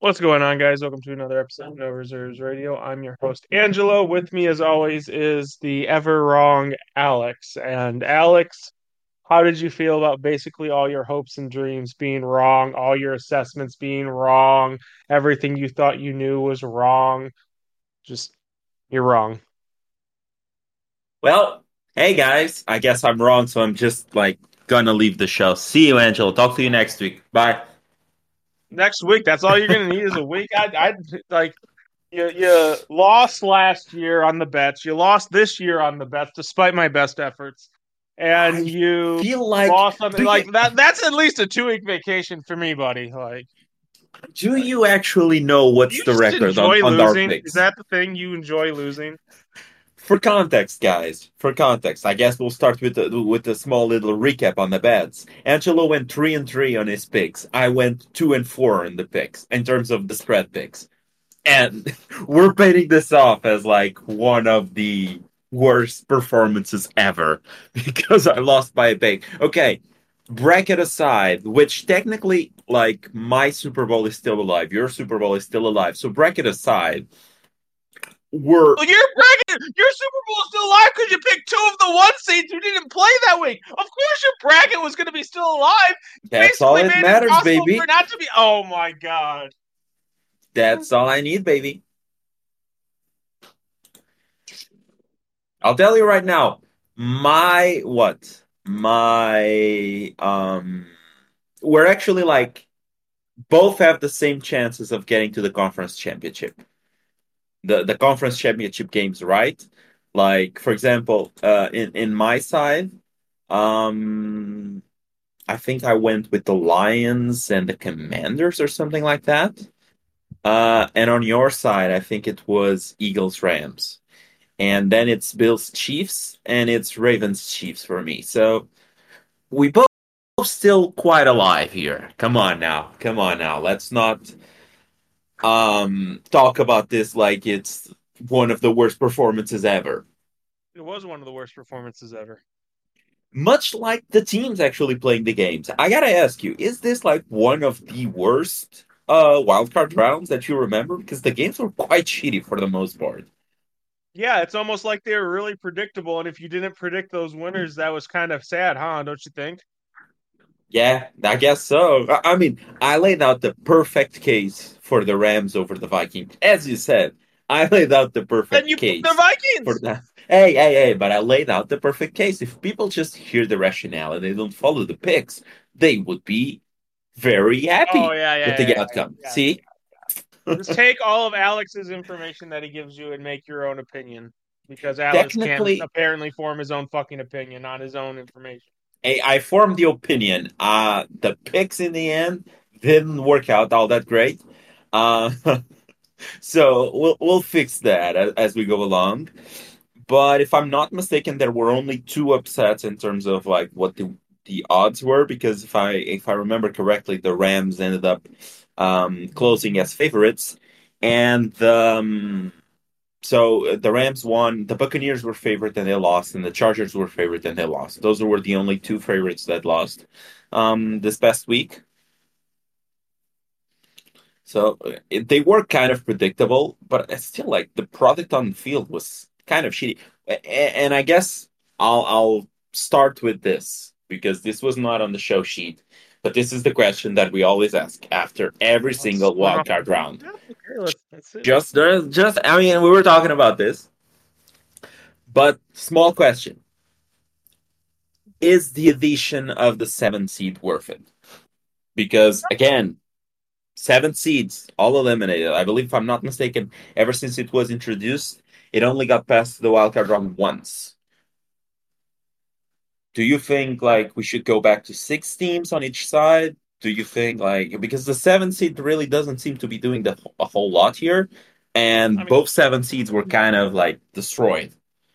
What's going on, guys? Welcome to another episode of No Reserves Radio. I'm your host, Angelo. With me, as always, is the ever wrong Alex. And Alex, how did you feel about basically all your hopes and dreams being wrong, all your assessments being wrong, everything you thought you knew was wrong? Just, you're wrong. Well, hey guys, I guess I'm wrong, so I'm just gonna leave the show. See you, Angelo. Talk to you next week. Bye. Next week, that's all you're going to need is a week. I like, you lost last year on the bets. You lost this year on the bets, despite my best efforts. And I you feel like lost on do you like that. That's at least a 2 week vacation for me, buddy. Like, do you actually know do what's you the just record enjoy on our losing? Is picks? that the thing you enjoy losing? For context, guys, for context, I guess we'll start with a small little recap on the bets. Angelo went 3-3 on his picks. I went 2-4 in the picks in terms of the spread picks. And we're painting this off as like one of the worst performances ever because I lost by a big. Okay, bracket aside, which technically, like, my Super Bowl is still alive, your Super Bowl is still alive. So, bracket aside, we're Well, your Super Bowl is still alive because you picked two of the one seeds who didn't play that week. Of course, your bracket was going to be still alive. that's all Basically, it made it matters, impossible for baby. it not to be. Oh my god. That's all I need, baby. I'll tell you right now, my what? My we're actually like both have the same chances of getting to the conference championship. The conference championship games, right? Like for example, in my side, um, I think I went with the Lions and the Commanders or something like that. And on your side, I think it was Eagles Rams, and then it's Bills Chiefs and it's Ravens Chiefs for me. So we both still quite alive here. Come on now. Let's not talk about this like it's one of the worst performances ever. It was one of the worst performances ever. Much like the teams actually playing the games. I gotta ask you, is this like one of the worst wildcard rounds that you remember? Because the games were quite shitty for the most part. Yeah, it's almost like they were really predictable. And if you didn't predict those winners, that was kind of sad, huh? Don't you think? Yeah, I guess so. I mean, I laid out the perfect case for the Rams over the Vikings. As you said, I laid out the Then perfect you picked the case for Vikings. that. Hey, but I laid out the perfect case. If people just hear the rationale and they don't follow the picks, they would be very Oh happy yeah, with yeah, the yeah, outcome. yeah. See? Just take all of Alex's information that he gives you and make your own opinion. Because Alex can't Technically, apparently form his own fucking opinion on his own information. I formed the opinion. The picks in the end didn't work out all that great. Uh, so we'll fix that as we go along. But if I'm not mistaken, there were only two upsets in terms of like what the odds were, because if I remember correctly, the Rams ended up closing as favorites, and so the Rams won. The Buccaneers were favorite and they lost, and the Chargers were favorite and they lost. Those were the only two favorites that lost this past week. So they were kind of predictable, but it's still like the product on the field was kind of shitty. And I guess I'll start with this because this was not on the show sheet, but this is the question that we always ask after every single Went off the wildcard cuff. round. Yeah, okay, let's see. Just I mean, we were talking about this, but small question: is the addition of the seven seed worth it? Because again, seven seeds, all eliminated. I believe, if I'm not mistaken, ever since it was introduced, it only got past the wildcard round once. Do you think like we should go back to six teams on each side? Do you think like because the seven seed really doesn't seem to be doing a whole lot here, I and mean, both seven seeds were kind of like destroyed.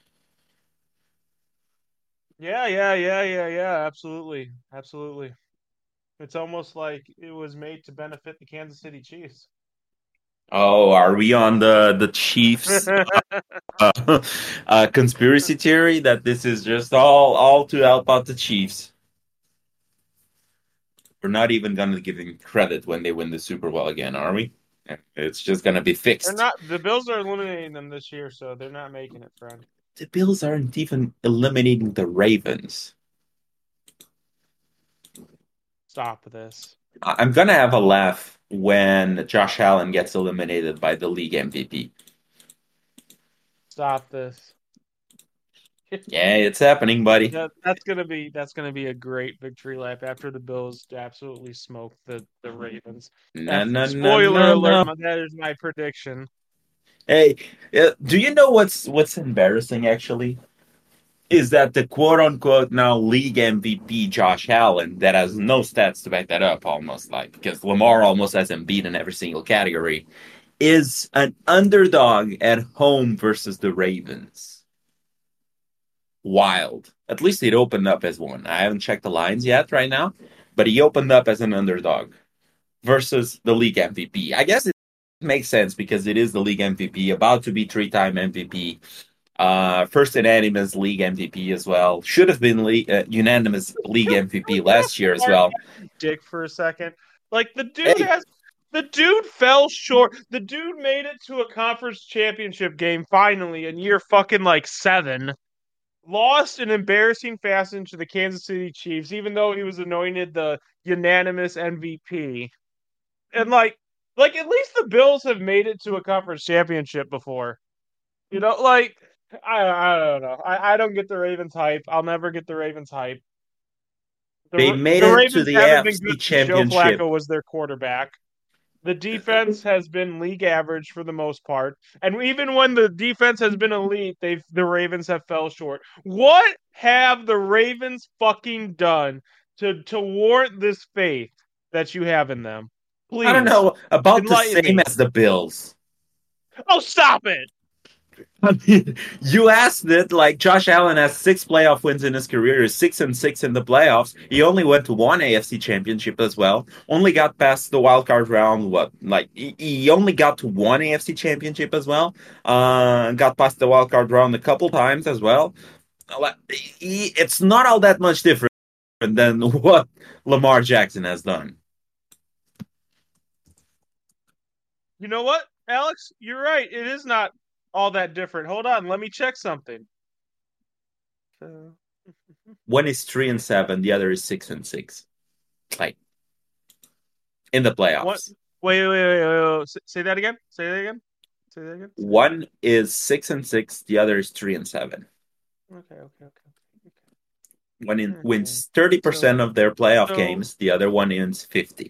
yeah. Absolutely, absolutely. It's almost like it was made to benefit the Kansas City Chiefs. Oh, are we on the Chiefs conspiracy theory that this is just all to help out the Chiefs? We're not even going to give them credit when they win the Super Bowl again, are we? It's just gonna be They're fixed. not. The Bills are eliminating them this year, so they're not making it, friend. The Bills aren't even eliminating the Ravens. Stop this. I'm gonna have a laugh when Josh Allen gets eliminated by the league MVP. Stop this. Yeah, it's happening, buddy. That's gonna be a great victory lap after the Bills absolutely smoke the Ravens. No, no, no, Spoiler no, alert! no. That is my prediction. Hey, do you know what's embarrassing actually? Is that the quote unquote now league MVP Josh Allen that has no stats to back that up almost like because Lamar almost hasn't beaten every single category is an underdog at home versus the Ravens. Wild. At least it opened up as one. I haven't checked the lines yet right now, but he opened up as an underdog versus the league MVP. I guess it makes sense because it is the league MVP, about to be three-time MVP. First unanimous league MVP as well. Should have been unanimous league MVP last year as well. Dick for a second. Like Hey, the dude fell short. The dude made it to a conference championship game finally in year fucking like 7. Lost in embarrassing fashion to the Kansas City Chiefs, even though he was anointed the unanimous MVP. And like at least the Bills have made it to a conference championship before. Like I don't know. I don't get the Ravens hype. I'll never get the Ravens hype. they made The it to Ravens the haven't been AFC good since Joe Championship. Flacco was their quarterback. The defense has been league average for the most part, and even when the defense has been elite, the Ravens have fell short. What have the Ravens fucking done to warrant this faith that you have in them? I don't Please know, about the enlighten same me. as the Bills. Oh, stop it! I mean, you asked it like Josh Allen has 6 playoff wins in his career, is 6-6 in the playoffs. He only went to one AFC championship as well. Only got past the wild card round. What like he only got to one AFC championship as well. Got past the wild card round a couple times as well. Like, it's not all that much different than what Lamar Jackson has done. You know what, Alex? You're right. It is not all that different. Hold on, let me check something. Uh, One is 3-7, the other is 6-6. Like in the what? playoffs. Wait. Say that again. Say that again. Say that again. Say that again. One is 6-6, the other is 3-7. Okay. One Okay. wins 30% So, of their playoff so games, the other one wins 50.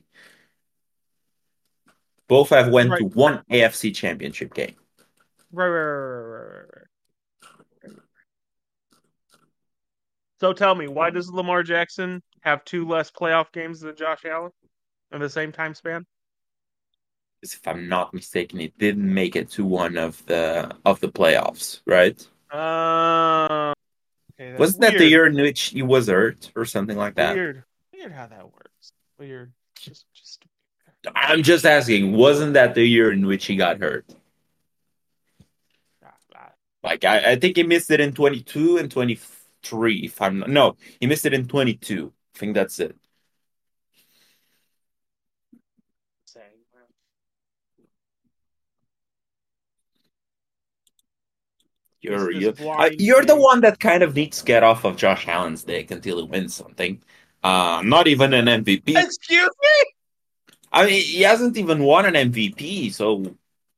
Both have went to right, one AFC championship game. right. So tell me, why does Lamar Jackson have 2 less playoff games than Josh Allen in the same time span? If I'm not mistaken, it didn't make it to one of the playoffs, right? Uh, okay, that's Wasn't that the weird. year in which he was hurt or something like that? Weird how that works. Weird. Just. I'm just asking, wasn't that the year in which he got hurt? Ah. Like I think he missed it in 22 and 23. If I'm not, no, he missed it in 22. I think that's it. Saying. This You're this you, blind you're the faith. one that kind of needs to get off of Josh Allen's dick until he wins something. Not even an MVP. Excuse me? I mean, he hasn't even won an MVP, so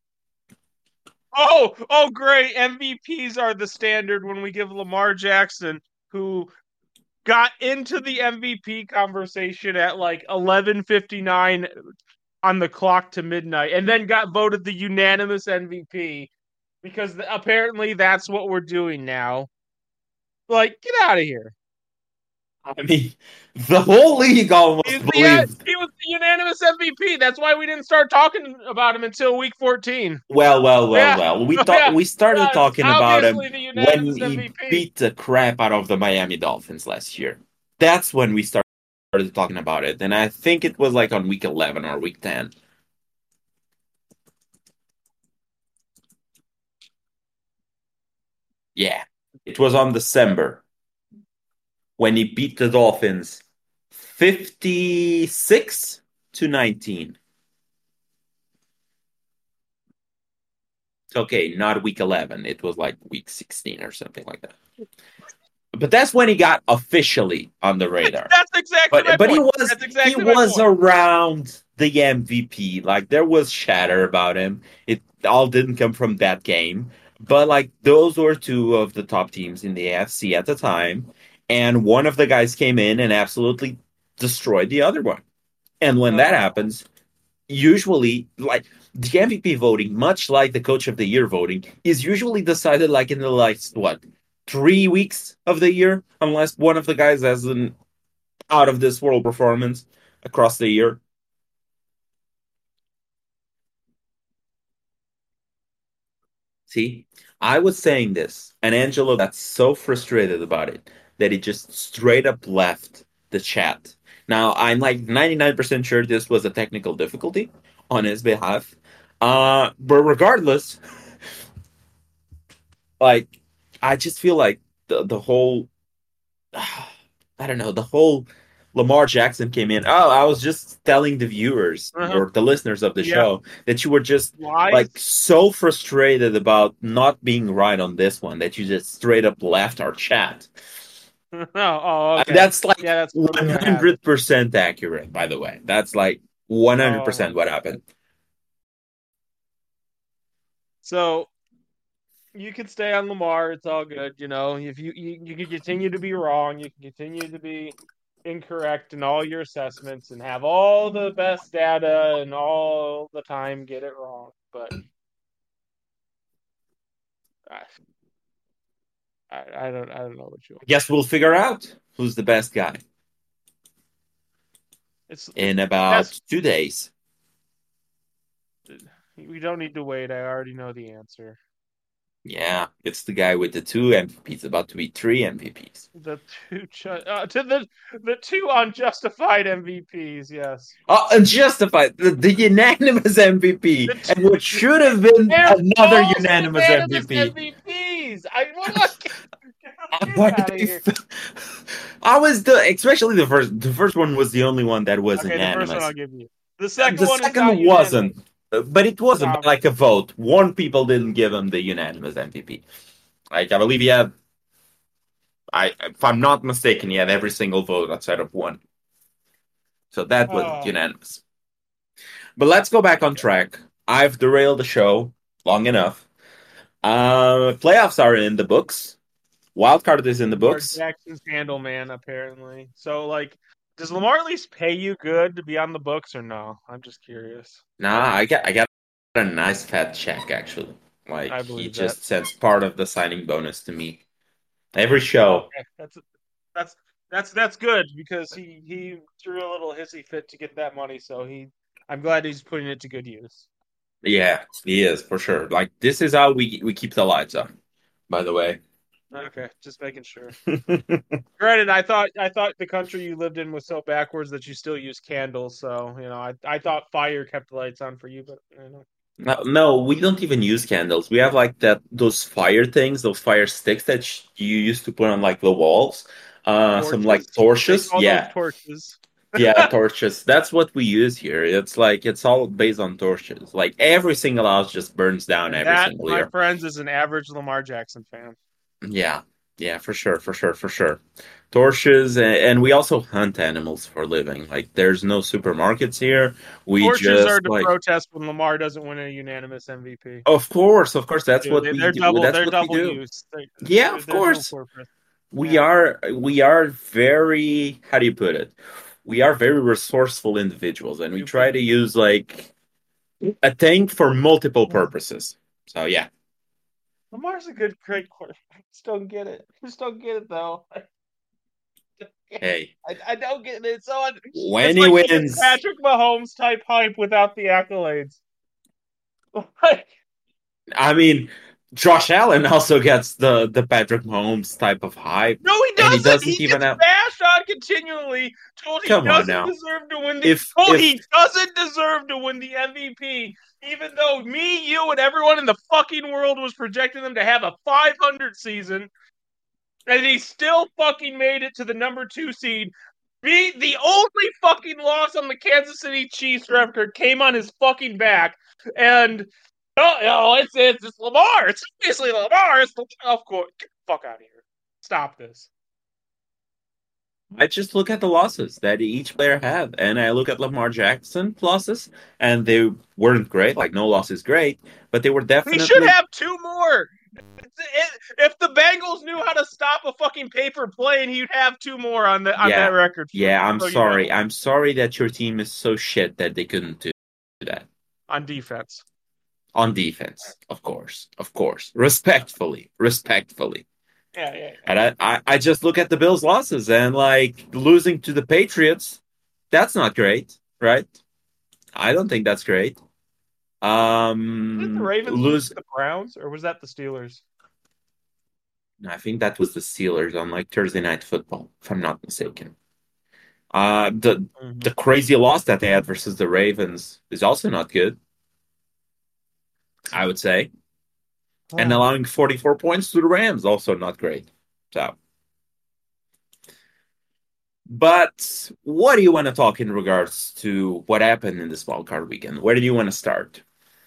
Great. MVPs are the standard when we give Lamar Jackson, who got into the MVP conversation at like 11:59 on the clock to midnight and then got voted the unanimous MVP because apparently that's what we're doing now. Like, get out of here. I mean, the whole league almost believed. He was the unanimous MVP. That's why we didn't start talking about him until week 14. Yeah. We Oh, thought yeah. we started Yeah, it's talking about him obviously the when unanimous he MVP. beat the crap out of the Miami Dolphins last year. That's when we started talking about it, and I think it was like on week 11 or week 10. Yeah, it was on December when he beat the Dolphins 56-19. Okay, not week 11. It was like week 16 or something like that. But that's when he got officially on the radar. That's exactly my But point. he That's he exactly my was point. around the MVP. Like there was chatter about him. It all didn't come from that game. But like those were two of the top teams in the AFC at the time. And one of the guys came in and absolutely destroyed the other one. And when that Uh, happens, usually like the MVP voting, much like the coach of the year voting, is usually decided like in the last what 3 weeks of the year, unless one of the guys has an out of this world performance across the year. See, I was saying this, and Angelo got so frustrated about it that he just straight up left the chat. Now, I'm like 99% sure this was a technical difficulty on his behalf. But regardless, like, I just feel like the whole I don't know, the whole Lamar Jackson came in. Oh, I was just telling the viewers uh-huh. or the listeners of the Yeah. show that you were just Lies. like so frustrated about not being right on this one that you just straight up left our chat. Okay. That's like Yeah, that's totally what happened. 100% accurate, by the way. That's like 100% Oh, what happened. so you can stay on Lamar. It's all good. If you can continue to be wrong, you can continue to be incorrect in all your assessments and have all the best data and all the time get it wrong. But I, I don't know what you I want. guess we'll figure out who's the best guy It's in about that's 2 days. we don't need to wait. I already know the answer. Yeah, it's the guy with the two MVPs, about to be three MVPs. The to the two unjustified MVPs. Yes, Unjustified, the unanimous MVP, the and what two, should have been they're another false unanimous unanimous MVP. MVPs. Get Why out of they here. I was especially the first one was the only one that was Okay, the first one I'll unanimous. give you. The second The one is second not unanimous. wasn't, but it wasn't Um, like a vote. One people didn't give him the unanimous MVP. Like I believe he had, if I'm not mistaken, he had every single vote outside of one. So that was oh, unanimous. But let's go back on okay. track. I've derailed the show long enough. Playoffs are in the books. Wild card is in the Lamar books. Jackson's handle man, apparently. So, like, does Lamar at least pay you good to be on the books or no? I'm just curious. Nah, I got a nice fat check actually. Like I he believe that. just sends part of the signing bonus to me every Oh, show. okay, that's that's good because he threw a little hissy fit to get that money. So I'm glad he's putting it to good use. Yeah, he is for sure. Like this is how we keep the lights on. By the way. Okay, just making sure. Granted, I thought the country you lived in was so backwards that you still use candles. So I thought fire kept the lights on for you, but No, no, we don't even use candles. We have like those fire things, those fire sticks that you used to put on like the walls. Some like torches. They torches. call those Yeah, torches. yeah, torches. That's what we use here. It's like it's all based on torches. Like every single house just burns down And every that, single my year. friends, is an average Lamar Jackson fan. Yeah, yeah, for sure, for sure, for sure. Torches, and we also hunt animals for a living. Like there's no supermarkets here. We Torches are just to like, protest when Lamar doesn't win a unanimous MVP. of course, that's what we They're do. double. That's They're what we double do. use. Yeah, of They're dual course. purpose. We Yeah. are we are very, how do you put it? We are very resourceful individuals and we try Stupid. to use like a tank for multiple purposes. So yeah. Lamar's a great quarterback. I just don't get it. I just don't get it though. Hey, I don't get it. when It's he like giving wins, Patrick Mahomes type hype without the accolades. Like, I mean, Josh Allen also gets the Patrick Mahomes type of hype no, he and he doesn't. doesn't He even gets have, bashed on continually. Told he come on doesn't now. deserve to win the. Told If he doesn't deserve to win the MVP, even though me, you, and everyone in the fucking world was projecting them to have a 500 season, and he still fucking made it to the number 2 seed. The only fucking loss on the Kansas City Chiefs record came on his fucking back, and It's Lamar. It's obviously Lamar. Of course. Get the fuck out of here. Stop this. I just look at the losses that each player had, and I look at Lamar Jackson losses, and they weren't great. Like no loss is great, but they were He should definitely have two more. If the Bengals knew how to stop a fucking paper plane, he'd have two more on that yeah, record. yeah. I'm So you know, sorry. I'm sorry that your team is so shit that they couldn't do that on defense. on defense. Of course, respectfully, respectfully. Yeah. And I just look at the Bills' losses and like losing to the Patriots. That's not great, right? I don't think that's great. Did the Ravens lose Lose. to the Browns, or was that the Steelers? I think that was the Steelers on like Thursday Night Football, if I'm not mistaken. The Mm-hmm. crazy loss that they had versus the Ravens is also not good, I would say. And allowing 44 points to the Rams also not great. So, but what do you want to talk in regards to what happened in this wild card weekend? Where do you want to start?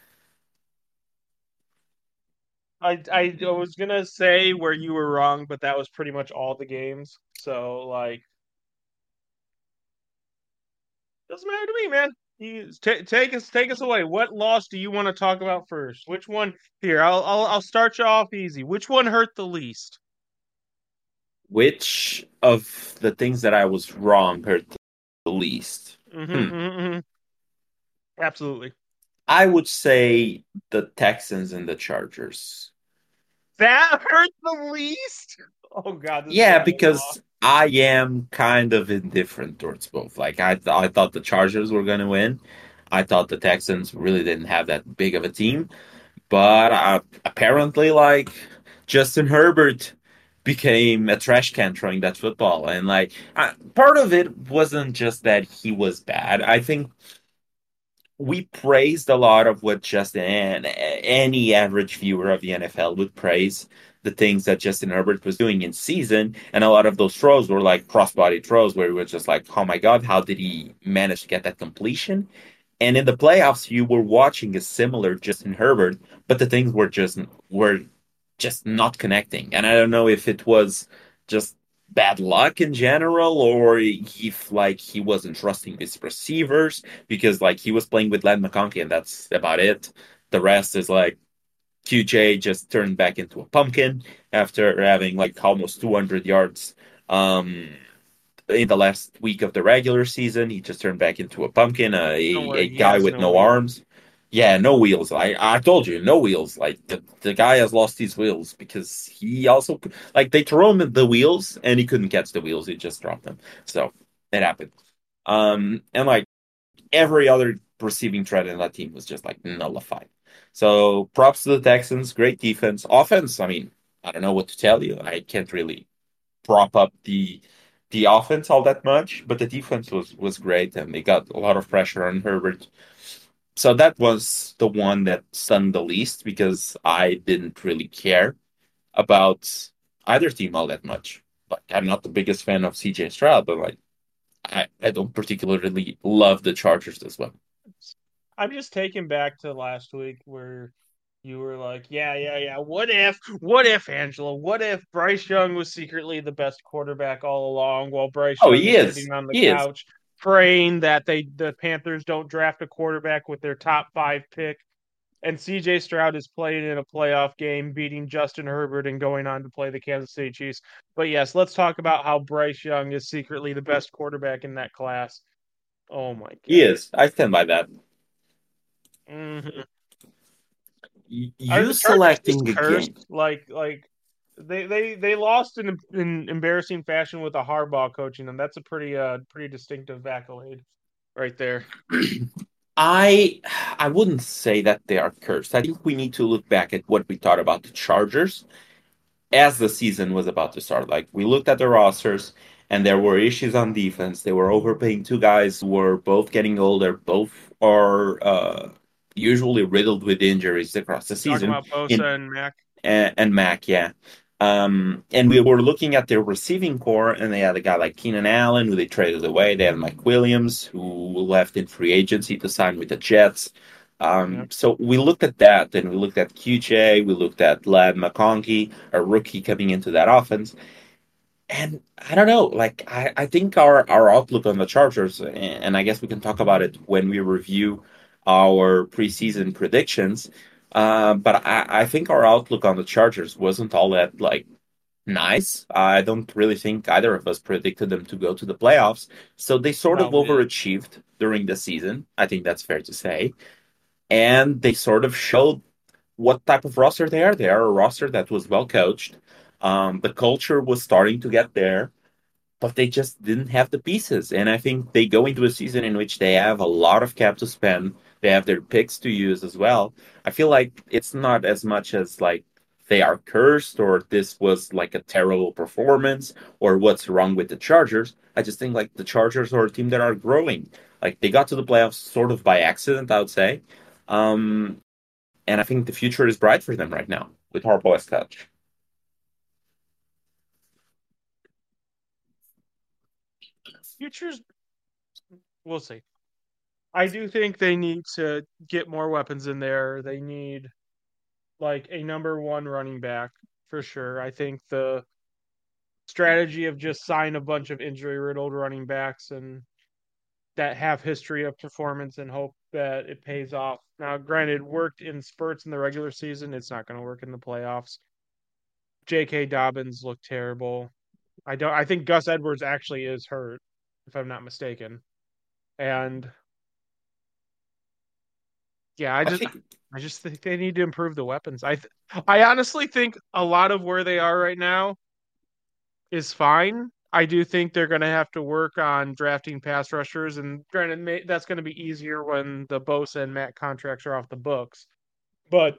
I was gonna say where you were wrong, but that was pretty much all the games. So like, doesn't matter to me, man. Take us away. What loss do you want to talk about first? Which one? Here, I'll start you off easy. Which one hurt the least? Which of the things that I was wrong hurt the least? Mm-hmm, Hmm. mm-hmm. Absolutely. I would say the Texans and the Chargers. That hurt the least? Oh God, this is Yeah, gonna be long. because I am kind of indifferent towards both. Like I thought the Chargers were going to win. I thought the Texans really didn't have that big of a team, but apparently, like Justin Herbert became a trash can throwing that football, and like part of it wasn't just that he was bad. I think we praised a lot of what Justin and any average viewer of the NFL would praise the things that Justin Herbert was doing in season, and a lot of those throws were like crossbody throws where we were just like, oh my god, how did he manage to get that completion? And in the playoffs, you were watching a similar Justin Herbert, but the things were just not connecting. And I don't know if it was just bad luck in general, or if like he wasn't trusting his receivers because like he was playing with Len McConkey and that's about it. The rest is like QJ just turned back into a pumpkin after having like almost 200 yards. In the last week of the regular season, he just turned back into a pumpkin, Don't a worry, he guy has with no no wheel. arms. Yeah, no wheels. I told you, no wheels. Like the guy has lost his wheels because he also like they throw him the wheels and he couldn't catch the wheels. He just dropped them. So it happened. And like every other receiving threat in that team was just like nullified. So props to the Texans, great defense, offense. I mean, I don't know what to tell you. I can't really prop up the offense all that much, but the defense was great and they got a lot of pressure on Herbert. So that was the one that stung the least because I didn't really care about either team all that much. Like I'm not the biggest fan of CJ Stroud, but like I don't particularly love the Chargers as well. I'm just taken back to last week where you were like, yeah. What if, Angela? What if Bryce Young was secretly the best quarterback all along while Bryce Oh, Young he is is. sitting on the He is. couch praying that the Panthers don't draft a quarterback with their top 5 pick? And CJ Stroud is playing in a playoff game, beating Justin Herbert and going on to play the Kansas City Chiefs. But yes, let's talk about how Bryce Young is secretly the best quarterback in that class. Oh my He God. is. I stand by that. Mm-hmm. Are You the Chargers just selecting a game. cursed? Like they lost in embarrassing fashion with a Harbaugh coaching them. That's a pretty distinctive accolade right there. I I wouldn't say that they are cursed. I think we need to look back at what we thought about the Chargers as the season was about to start. Like we looked at the rosters and there were issues on defense. They were overpaying two guys who were both getting older. Both are usually riddled with injuries across the Talking season. about In Bosa and Mac. and Mac, yeah. And we were looking at their receiving core, and they had a guy like Keenan Allen, who they traded away. They had Mike Williams, who left in free agency to sign with the Jets. Yeah. So we looked at that, and we looked at QJ, we looked at Lad McConkey, a rookie coming into that offense. And I don't know, like I think our outlook on the Chargers, and I guess we can talk about it when we review our preseason predictions. But I think our outlook on the Chargers wasn't all that like nice. I don't really think either of us predicted them to go to the playoffs. So they sort of No, we didn't. overachieved during the season. I think that's fair to say. And they sort of showed what type of roster they are. They are a roster that was well coached. The culture was starting to get there, but they just didn't have the pieces. And I think they go into a season in which they have a lot of cap to spend. They have their picks to use as well. I feel like it's not as much as like they are cursed or this was like a terrible performance or what's wrong with the Chargers. I just think like the Chargers are a team that are growing. Like they got to the playoffs sort of by accident, I would say. Um, and I think the future is bright for them right now with Harbaugh as coach. Futures, we'll see. I do think they need to get more weapons in there. They need like a number one running back for sure. I think the strategy of just sign a bunch of injury riddled running backs and that have history of performance and hope that it pays off. Now, granted, worked in spurts in the regular season. It's not going to work in the playoffs. J.K. Dobbins looked terrible. I think Gus Edwards actually is hurt, if I'm not mistaken. And yeah, I think, I just think they need to improve the weapons. I honestly think a lot of where they are right now is fine. I do think they're going to have to work on drafting pass rushers, and granted, that's going to be easier when the Bosa and Matt contracts are off the books. But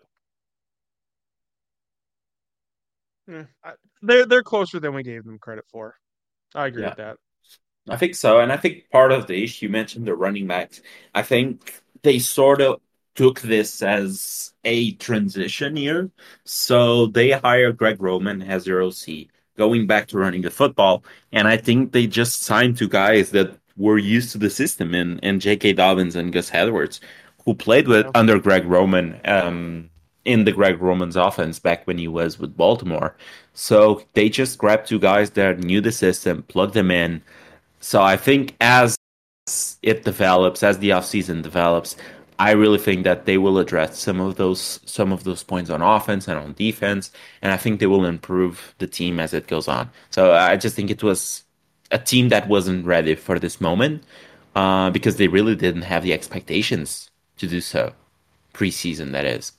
eh, they're closer than we gave them credit for. I agree yeah. with that. I think so. And I think part of the issue, you mentioned the running backs. I think they sort of took this as a transition year. So they hired Greg Roman as their OC, going back to running the football. And I think they just signed two guys that were used to the system in J.K. Dobbins and Gus Edwards, who played with Yeah. under Greg Roman in the Greg Roman's offense back when he was with Baltimore. So they just grabbed two guys that knew the system, plugged them in, so I think as it develops, as the offseason develops, I really think that they will address some of those points on offense and on defense, and I think they will improve the team as it goes on. So I just think it was a team that wasn't ready for this moment because they really didn't have the expectations to do so preseason. That is.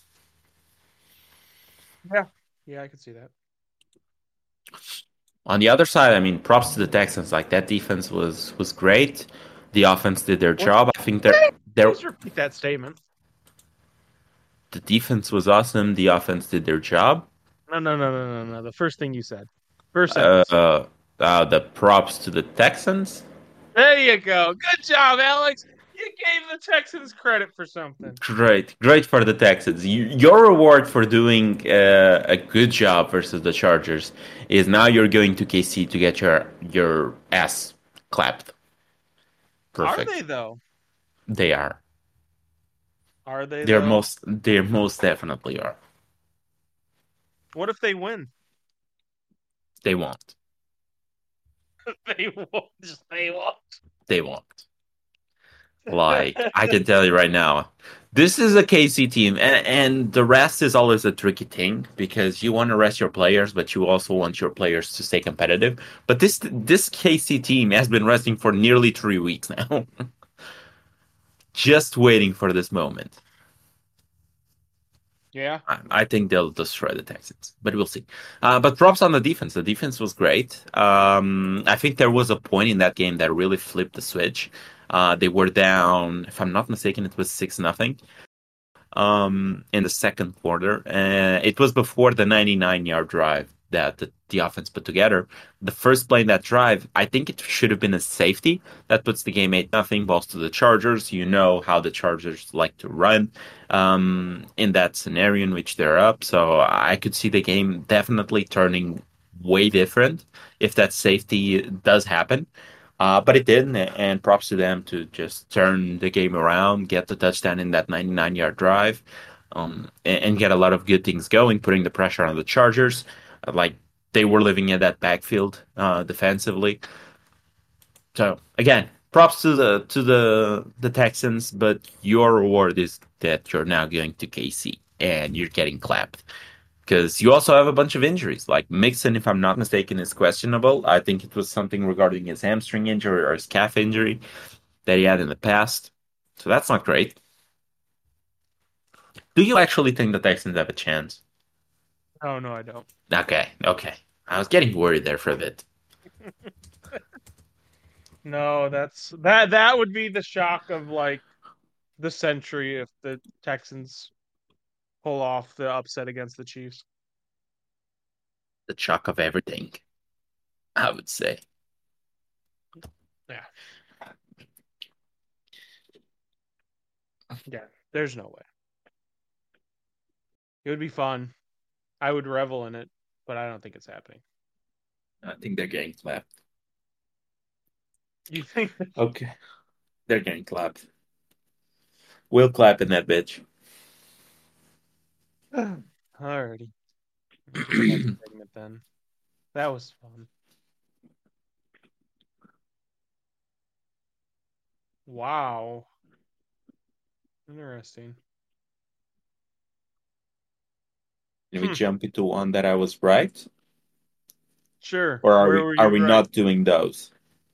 Yeah. Yeah, I can see that. On the other side, I mean, props to the Texans. Like that defense was great. The offense did their What? job. I think they're Please repeat that statement. the defense was awesome. The offense did their job. No, no, no, no, no, no. The first thing you said. First sentence. Uh, the props to the Texans. There you go. Good job, Alex. You gave the Texans credit for something. Great, great for the Texans. Your reward for doing a good job versus the Chargers is now you're going to KC to get your ass clapped. Are Perfect. they though? They are. Are they They're though? most. They most definitely are. What if they win? They won't. They won't. Just they won't. They won't. Like I can tell you right now, this is a KC team, and the rest is always a tricky thing because you want to rest your players, but you also want your players to stay competitive. But this KC team has been resting for nearly 3 weeks now, just waiting for this moment. Yeah. I think they'll destroy the Texans, but we'll see. But props on the defense. The defense was great. I think there was a point in that game that really flipped the switch. They were down, if I'm not mistaken, it was 6-0 in the second quarter. It was before the 99-yard drive that the offense put together. The first play in that drive, I think it should have been a safety that puts the game 8-0, balls to the Chargers. You know how the Chargers like to run in that scenario in which they're up. So I could see the game definitely turning way different if that safety does happen. But it didn't, and props to them to just turn the game around, get the touchdown in that 99-yard drive, and get a lot of good things going, putting the pressure on the Chargers. Like they were living in that backfield defensively. So again, props to the Texans, but your reward is that you're now going to KC and you're getting clapped because you also have a bunch of injuries. Like Mixon, if I'm not mistaken, is questionable. I think it was something regarding his hamstring injury or his calf injury that he had in the past. So that's not great. Do you actually think the Texans have a chance? Oh no, I don't. Okay, okay. I was getting worried there for a bit. No, that would be the shock of like the century if the Texans pull off the upset against the Chiefs. The shock of everything, I would say. Yeah. Yeah. There's no way. It would be fun. I would revel in it, but I don't think it's happening. I think they're getting clapped. You think? Okay, they're getting clapped. We'll clap in that bitch. Alrighty. To the next segment then. That was fun. Wow. Interesting. Can we jump into one that I was right, Sure. or Where were are you we right? not doing those?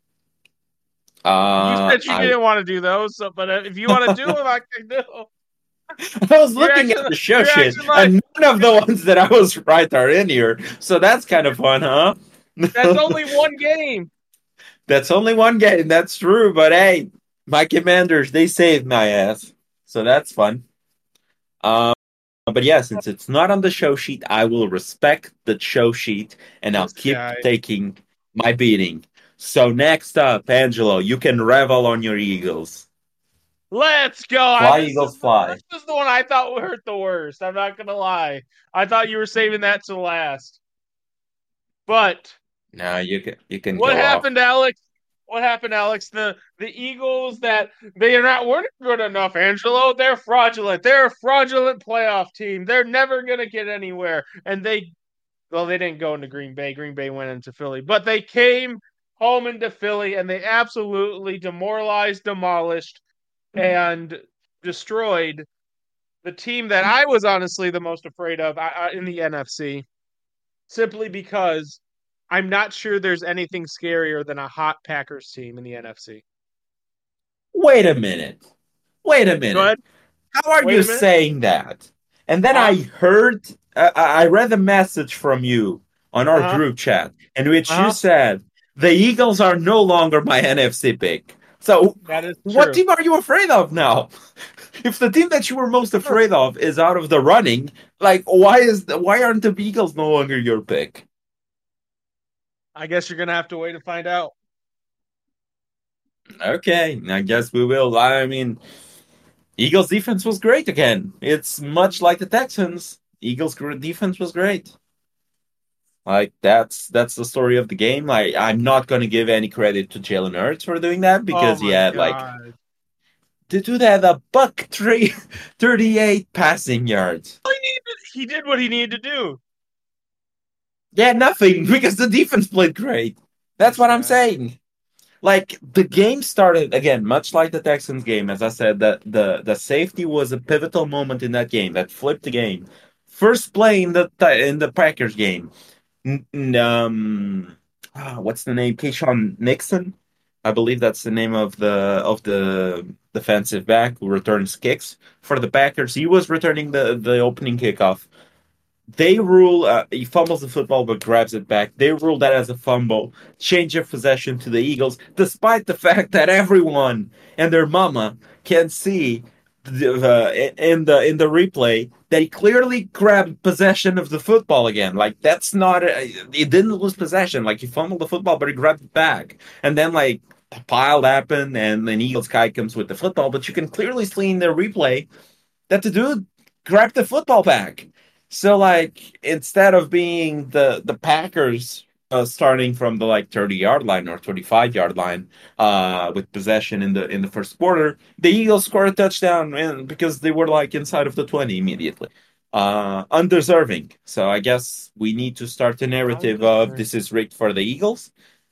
You said you I didn't want to do those, so, but if you want to do them, I can do 'em. I was You're looking at acting. the show You're shit, acting like and none of the ones that I was right are in here. So that's kind of fun, huh? that's only one game. That's only one game. That's true, but hey, my Commanders, they saved my ass, so that's fun. Um, but yeah, since it's not on the show sheet, I will respect the show sheet and I'll This keep guy. taking my beating. So next up, Angelo, you can revel on your Eagles. Let's go. Fly, Eagles, fly. This is the one I thought would hurt the worst. I'm not gonna lie. I thought you were saving that to last. But Now you can what go off. happened, Alex? What happened, Alex? The Eagles that they are not weren't good enough, Angelo. They're fraudulent. They're a fraudulent playoff team. They're never gonna get anywhere. And they didn't go into Green Bay. Green Bay went into Philly, but they came home into Philly and they absolutely demoralized, demolished, and destroyed the team that I was honestly the most afraid of in the NFC, simply because I'm not sure there's anything scarier than a hot Packers team in the NFC. Wait a minute. Wait a Go minute. ahead. How are Wait you a minute. saying that? And then Uh I heard, I read a message from you on our huh. group chat in which Uh you huh. said the Eagles are no longer my NFC pick. So, That is what true. team are you afraid of now? If the team that you were most afraid of is out of the running, like why aren't the Eagles no longer your pick? I guess you're gonna have to wait to find out. Okay, I guess we will. I mean, Eagles defense was great again. It's much like the Texans. Eagles defense was great. Like that's the story of the game. Like I'm not gonna give any credit to Jalen Hurts for doing that Oh because he my had like god. the dude had a buck three 38 passing yards. He did what he needed to do. Yeah, nothing because the defense played great. That's This what I'm guy. saying. Like the game started again, much like the Texans game. As I said, that the safety was a pivotal moment in that game that flipped the game. First play in the Packers game. What's the name? Keyshawn Nixon, I believe that's the name of the defensive back who returns kicks for the Packers. He was returning the opening kickoff. They rule he fumbles the football but grabs it back. They rule that as a fumble, change of possession to the Eagles, despite the fact that everyone and their mama can see in the replay that he clearly grabbed possession of the football again. Like that's not he didn't lose possession. Like he fumbled the football, but he grabbed it back, and then like a pile happened, and then Eagles guy comes with the football. But you can clearly see in the replay that the dude grabbed the football back. So like instead of being the Packers starting from the like 30-yard line or 25-yard line, with possession in the first quarter, the Eagles scored a touchdown and because they were like inside of the 20 immediately. Undeserving. So I guess we need to start the narrative of Undeserved. this is rigged for the Eagles.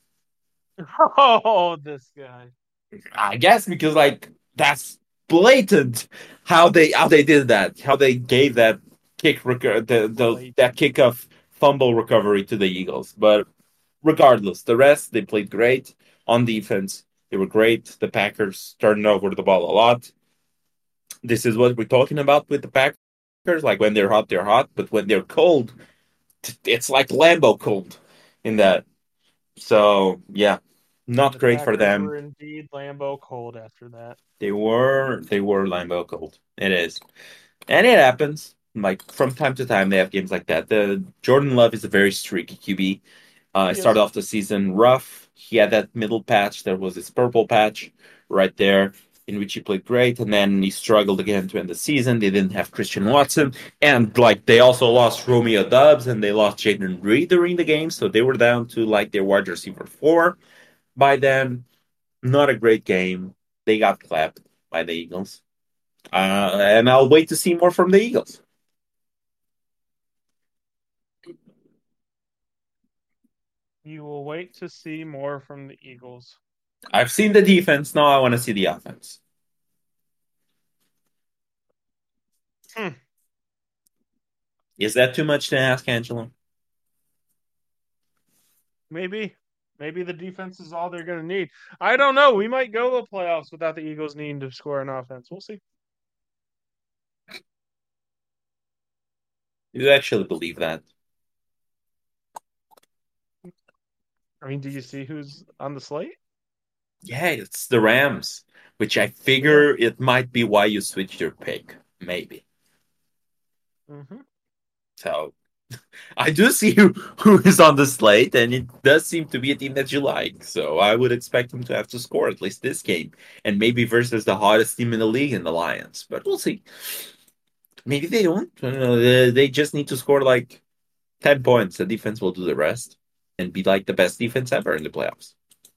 Oh, this guy. I guess because like that's blatant how they did that, how they gave that that Blatant. kickoff fumble recovery to the Eagles. But regardless, the rest they played great on defense. They were great. The Packers turned over the ball a lot. This is what we're talking about with the Packers. Like when they're hot, they're hot, but when they're cold, it's like Lambo cold in that. So yeah, And not the great for Packers them. were indeed Lambeau cold after that. They were Lambeau cold. It is, and it happens. Like from time to time, they have games like that. The Jordan Love is a very streaky QB. He started Yes. off the season rough. He had that middle patch. There was this purple patch right there, in which he played great, and then he struggled again to end the season. They didn't have Christian Watson, and like they also lost Romeo Dubs and they lost Jaden Reed during the game, so they were down to like their wide receiver four by then. Not a great game. They got clapped by the Eagles. And I'll wait to see more from the Eagles. You will wait to see more from the Eagles. I've seen the defense. Now I want to see the offense. Hmm. Is that too much to ask, Angelo? Maybe. Maybe the defense is all they're going to need. I don't know. We might go to playoffs without the Eagles needing to score an offense. We'll see. You actually believe that? I mean, do you see who's on the slate? Yeah, it's the Rams, which I Yeah. figure it might be why you switched your pick, maybe. Hmm. So I do see who is on the slate, and it does seem to be a team that you like. So I would expect them to have to score at least this game, and maybe versus the hottest team in the league in the Lions. But we'll see. Maybe they don't. They just need to score like 10 points. The defense will do the rest and be like the best defense ever in the playoffs.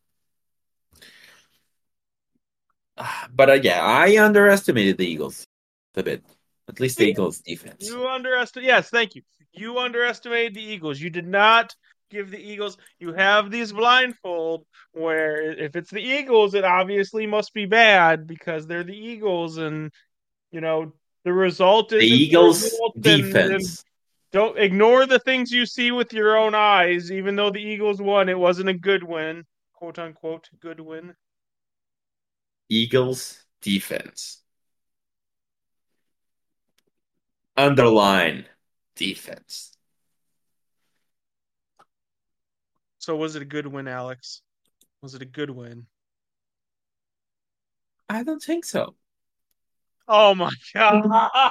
But yeah, I underestimated the Eagles a bit. At least the Eagles defense. You underestimate. Yes, thank you. You underestimated the Eagles. You did not give the Eagles. You have these blindfold where if it's the Eagles, it obviously must be bad because they're the Eagles, and you know the result The isn't the Eagles result. And defense. don't ignore the things you see with your own eyes. Even though the Eagles won, it wasn't a good win, quote unquote, good win. Eagles defense. Underline defense. So was it a good win, Alex? Was it a good win? I don't think so. Oh my God.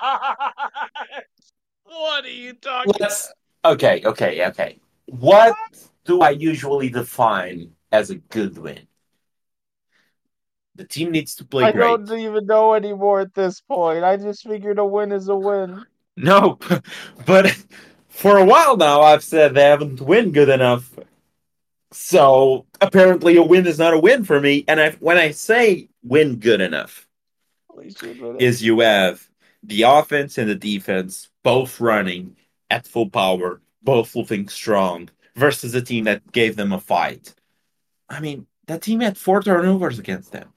What are you talking Let's okay. What do I usually define as a good win? The team needs to play I don't great. even know anymore at this point. I just figured a win is a win. No, but for a while now I've said they haven't win good enough. So apparently a win is not a win for me. And when I say win good enough, At least you admit it. is you have the offense and the defense both running at full power, both looking strong, versus a team that gave them a fight. I mean, that team had 4 turnovers against them.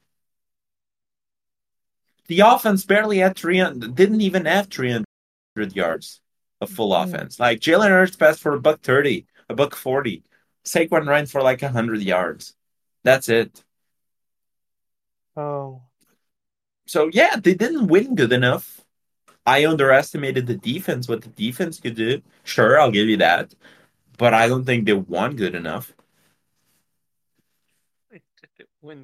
The offense barely had 300, didn't even have 300 yards of full Hmm. offense. Like Jalen Hurts passed for a buck 30, a buck 40. Saquon ran for like 100 yards. That's it. Oh, So yeah, they didn't win good enough. I underestimated the defense, what the defense could do. Sure, I'll give you that. But I don't think they won good enough. they did win.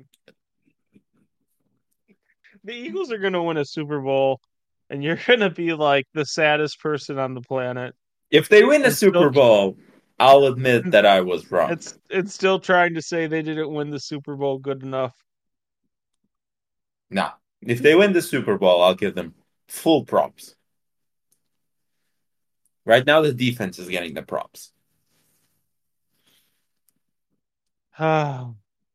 The Eagles are going to win a Super Bowl, and you're going to be like the saddest person on the planet, If they win the and Super Bowl, I'll admit and that I was wrong. it's still trying to say they didn't win the Super Bowl good enough. Nah. If they win the Super Bowl, I'll give them full props. Right now, the defense is getting the props. Ah,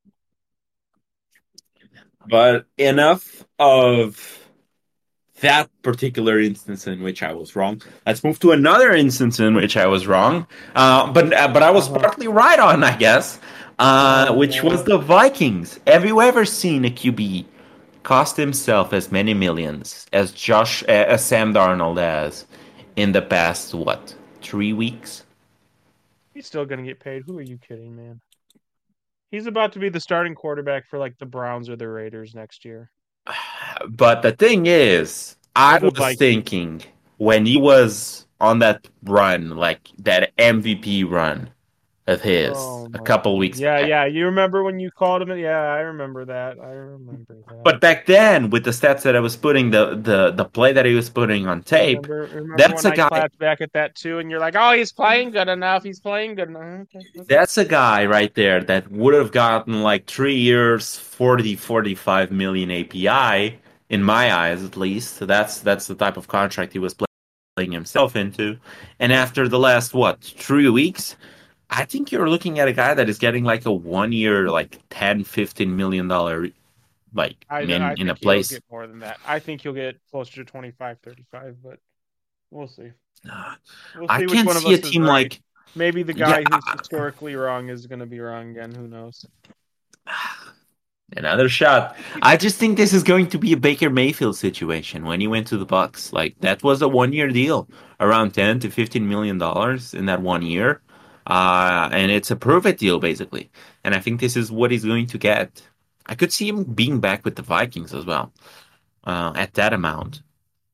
But enough of that particular instance in which I was wrong. Let's move to another instance in which I was wrong. But I was uh-huh. partly right on, I guess. Oh Which was no. the Vikings. Have you ever seen a QB cost himself as many millions as Sam Darnold has in the past 3 weeks? He's still gonna get paid. Who are you kidding, man? He's about to be the starting quarterback for like the Browns or the Raiders next year. But the thing is, Or I the was Vikings. thinking when he was on that run, like that MVP run of his Oh a my couple God. weeks Yeah, back. yeah. You remember when you called him? Yeah, I remember that. I remember that. But back then, with the stats that I was putting, the play that he was putting on tape, Remember that's when a I guy. clapped back at that too, and you're like, "Oh, he's playing good enough. He's playing good enough." Okay, okay. That's a guy right there that would have gotten like 3 years, 45 million API, in my eyes at least. So that's the type of contract he was playing himself into. And after the last 3 weeks, I think you're looking at a guy that is getting like a 1 year, like 10, $15 million, like I in a think he'll place. get more than that. I think he'll get closer to 25, 35, but we'll see. Uh, We'll I see which can't one of see a us is team right. like, Maybe the yeah, guy who's historically wrong is going to be wrong again. Who knows? another shot. I just think this is going to be a Baker Mayfield situation when he went to the Bucks. Like that was a 1 year deal, around 10 to $15 million in that 1 year, and it's a prove-it deal basically. And I think this is what he's going to get. I could see him being back with the Vikings as well, at that amount.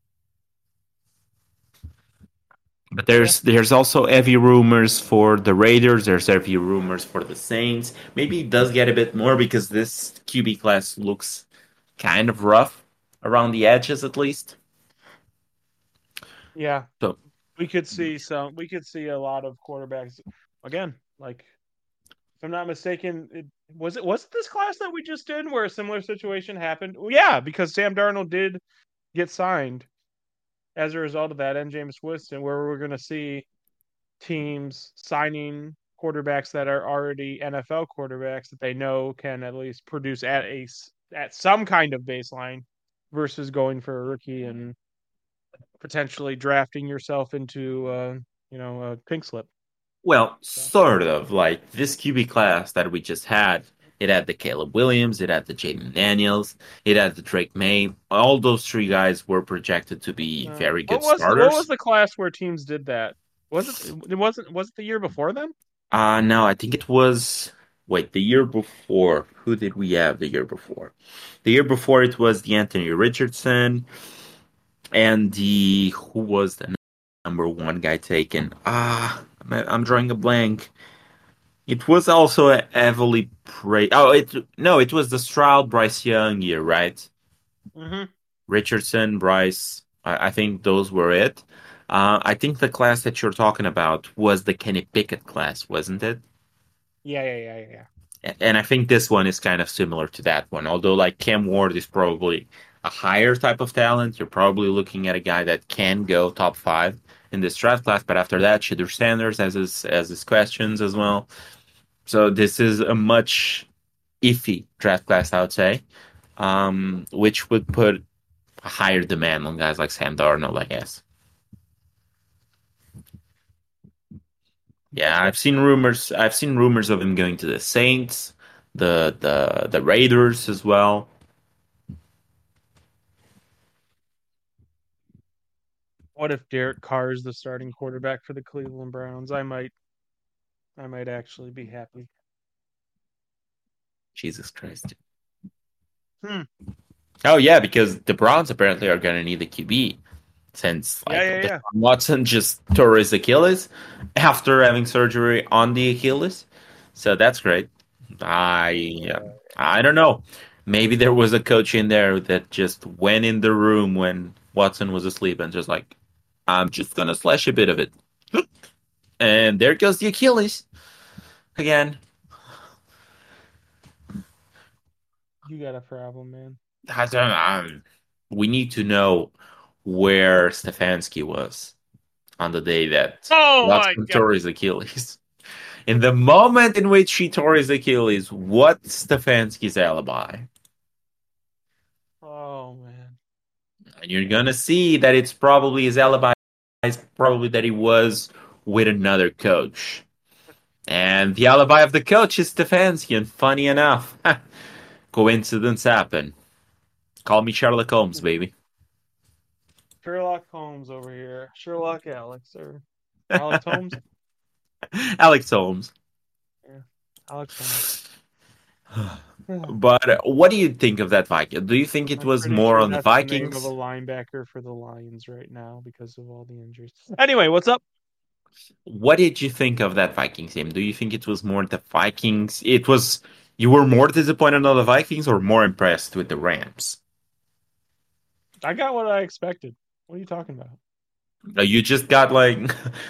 But Yeah, there's also heavy rumors for the Raiders. There's heavy rumors for the Saints. Maybe it does get a bit more because this QB class looks kind of rough around the edges, at least. yeah. So We could see a lot of quarterbacks again. Like, if I'm not mistaken, was it this class that we just did where a similar situation happened? Well, yeah, because Sam Darnold did get signed as a result of that, and James Winston, where we're going to see teams signing quarterbacks that are already NFL quarterbacks that they know can at least produce at some kind of baseline versus going for a rookie and potentially drafting yourself into a pink slip. well, So sort of like this QB class that we just had. It had the Caleb Williams, it had the Jaden Daniels, it had the Drake May. All those three guys were projected to be very good what was starters. the class where teams did that? Was it the year before then? No, I think it was. Wait, the year before. Who did we have the year before? The year before it was the Anthony Richardson and the who was the number one guy taken? I'm drawing a blank. It was also a heavily praised. Oh, it was the Stroud Bryce Young year, right? Mm-hmm. Richardson, Bryce. I think those were it. I think the class that you're talking about was the Kenny Pickett class, wasn't it? Yeah, yeah, yeah, yeah. And I think this one is kind of similar to that one. Although, like Cam Ward is probably a higher type of talent, you're probably looking at a guy that can go top five in this draft class. But after that, Shedeur Sanders has his questions as well. So this is a much iffy draft class, I would say, which would put a higher demand on guys like Sam Darnold, I guess. Yeah, Okay. I've seen rumors. I've seen rumors of him going to the Saints, the Raiders as well. What if Derek Carr is the starting quarterback for the Cleveland Browns? I might actually be happy. Jesus Christ. Hmm. Oh yeah, because the Browns apparently are gonna need a QB since Yeah, like yeah, Deshaun yeah. Watson just tore his Achilles after having surgery on the Achilles. So that's great. I don't know. Maybe there was a coach in there that just went in the room when Watson was asleep and just like, I'm just gonna slash a bit of it. And there goes the Achilles again. You got a problem, man. I don't know. We need to know where Stefanski was on the day that Oh my Watson God. tore his Achilles. In the moment in which he tore his Achilles, what's Stefanski's alibi? Oh man. And you're gonna see that it's probably his alibi is probably that he was with another coach. And the alibi of the coach is Stefanski, and funny enough, coincidence happen. Call me Sherlock Holmes, baby. Sherlock Holmes over here. Sherlock Alex or Alex Holmes. Alex Holmes. Yeah. Alex Holmes. Yeah. But what do you think of that Viking? Do you think it I'm was pretty more sure on the that's the name of a Vikings? linebacker for the Lions right now because of all the injuries. Anyway, what's up? What did you think of that Vikings game? Do you think it was more the Vikings? It was you were more disappointed on the Vikings or more impressed with the Rams? I got what I expected. What are you talking about? You just got like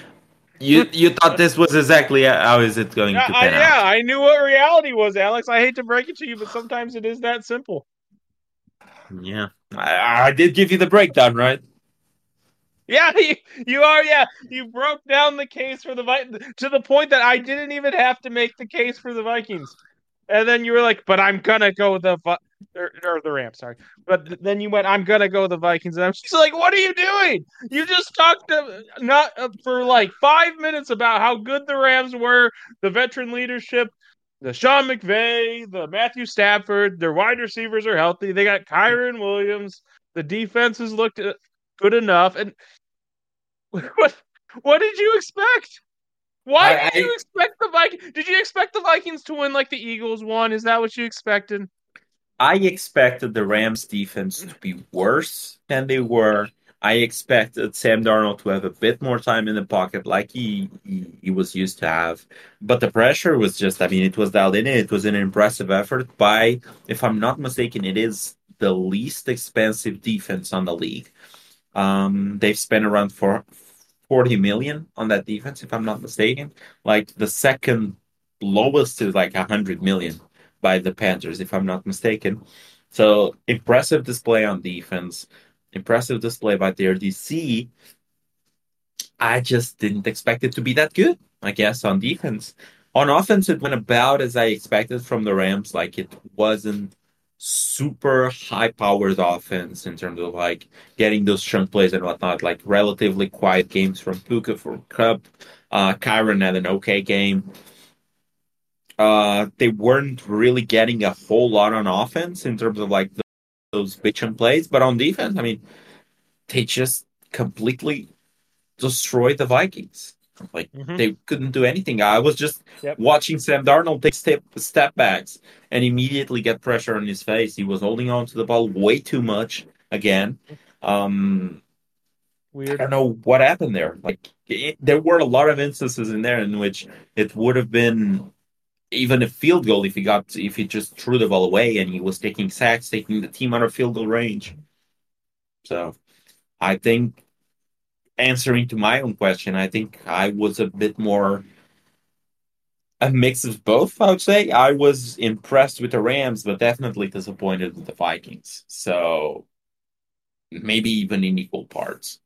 you thought this was exactly how is it going to pan Yeah, out? I knew what reality was, Alex. I hate to break it to you, but sometimes it is that simple. Yeah, I did give you the breakdown, right? Yeah, you are. Yeah, you broke down the case for the Vikings to the point that I didn't even have to make the case for the Vikings. And then you were like, "But I'm gonna go with or the Rams." Sorry, but then you went, "I'm gonna go with the Vikings," and I'm just like, "What are you doing? You just talked not for like 5 minutes about how good the Rams were, the veteran leadership, the Sean McVay, the Matthew Stafford, their wide receivers are healthy. They got Kyron Williams. The defenses looked good enough, and what what did you expect? Why did I you expect the Vikings? Did you expect the Vikings to win like the Eagles won? Is that what you expected? I expected the Rams defense to be worse than they were. I expected Sam Darnold to have a bit more time in the pocket like he was used to have. But the pressure was just, I mean, it was dialed in. It was an impressive effort by, if I'm not mistaken, it is the least expensive defense on the league. They've spent around 40 million on that defense, if I'm not mistaken. Like the second lowest is like 100 million by the Panthers, if I'm not mistaken. So impressive display on defense, impressive display by their DC. I just didn't expect it to be that good, I guess, on defense. On offense, it went about as I expected from the Rams. Like it wasn't super high powered offense in terms of like getting those chunk plays and whatnot, like relatively quiet games from Puka for Cup. Kyron had an okay game. They weren't really getting a whole lot on offense in terms of like those big chunk plays, but on defense, I mean, they just completely destroyed the Vikings. Like Mm-hmm. they couldn't do anything. I was just Yep. watching Sam Darnold take step backs and immediately get pressure on his face. He was holding on to the ball way too much again. Um, I Weird. don't know what happened there. Like there were a lot of instances in there in which it would have been even a field goal if he just threw the ball away and he was taking sacks, taking the team out of field goal range. So I think answering to my own question, I think I was a bit more a mix of both, I would say. I was impressed with the Rams, but definitely disappointed with the Vikings. So maybe even in equal parts.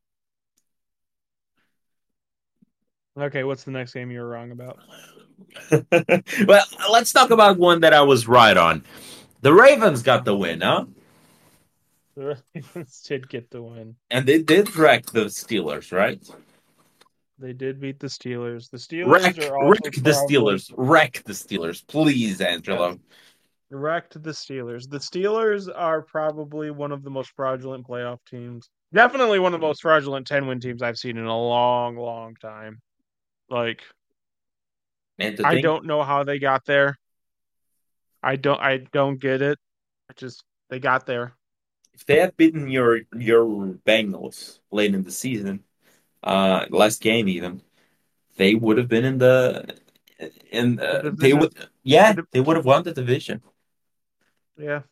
Okay, what's the next game you were wrong about? Well, let's talk about one that I was right on. The Ravens got the win, huh? The Ravens did get the win. And they did wreck the Steelers, right? They did beat the Steelers. The Steelers Wreck, are also wreck the probably Steelers. Wreck the Steelers. Please, yes, Angelo. wrecked the Steelers. The Steelers are probably one of the most fraudulent playoff teams. Definitely one of the most fraudulent 10-win teams I've seen in a long, long time. Like, And to I think, don't know how they got there. I don't get it. I just they got there. if they had beaten your Bengals late in the season, last game even, they would have been in The they division. would yeah The, they would have won the division. yeah.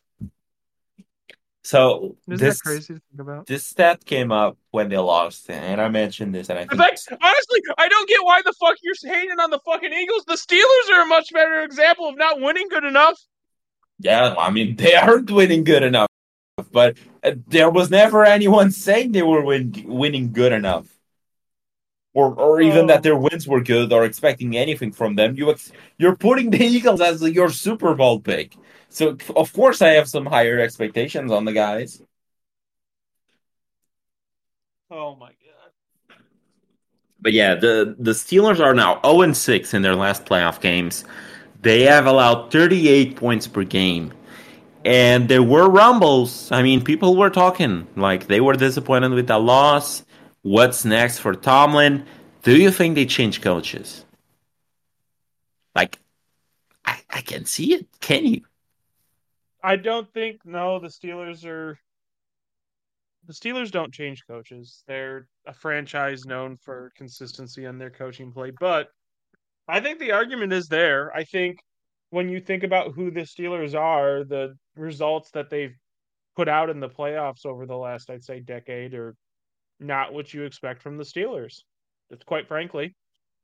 So Isn't that crazy to think about? this stat came up when they lost, and I mentioned this, and I In think fact, honestly, I don't get why the fuck you're hating on the fucking Eagles. The Steelers are a much better example of not winning good enough. yeah, I mean they aren't winning good enough, but there was never anyone saying they were winning good enough. or even that Oh, their wins were good or expecting anything from them. You're putting the Eagles as your Super Bowl pick. So of course I have some higher expectations on the guys. oh my God. But yeah, the Steelers are now 0-6 in their last playoff games. They have allowed 38 points per game. And there were rumbles. I mean, people were talking like they were disappointed with the loss. What's next for Tomlin? Do you think they change coaches? Like, I can see it. Can you? I don't think no, the Steelers don't change coaches. They're a franchise known for consistency on their coaching play, but I think the argument is there. I think when you think about who the Steelers are, the results that they've put out in the playoffs over the last, I'd say, decade are not what you expect from the Steelers. It's quite frankly.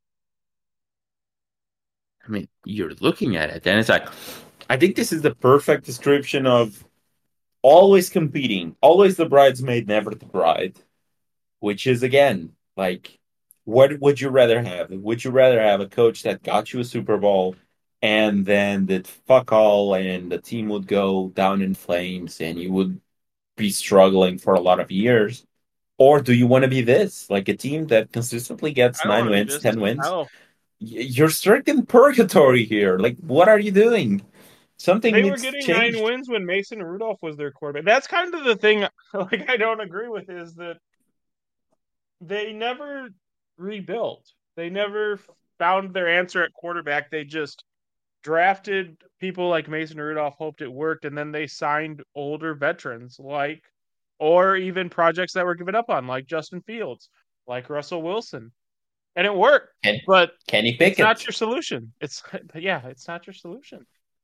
I mean, you're looking at it, and it's like, I think this is the perfect description of always competing, always the bridesmaid, never the bride. Which is again like, what would you rather have? Would you rather have a coach that got you a Super Bowl and then did fuck all and the team would go down in flames and you would be struggling for a lot of years? Or do you want to be this, like a team that consistently gets I don't want nine to be wins, this. 10 wins? Hell, You're strict in purgatory here. Like, what are you doing? Something they were needs to getting nine change. wins when Mason Rudolph was their quarterback. That's kind of the thing. Like I don't agree with is that they never rebuilt. They never found their answer at quarterback. They just drafted people like Mason Rudolph, hoped it worked, and then they signed older veterans like, or even projects that were given up on, like Justin Fields, like Russell Wilson, and it worked. Can But Kenny it's not Pickett. your solution. It's yeah, it's not your solution.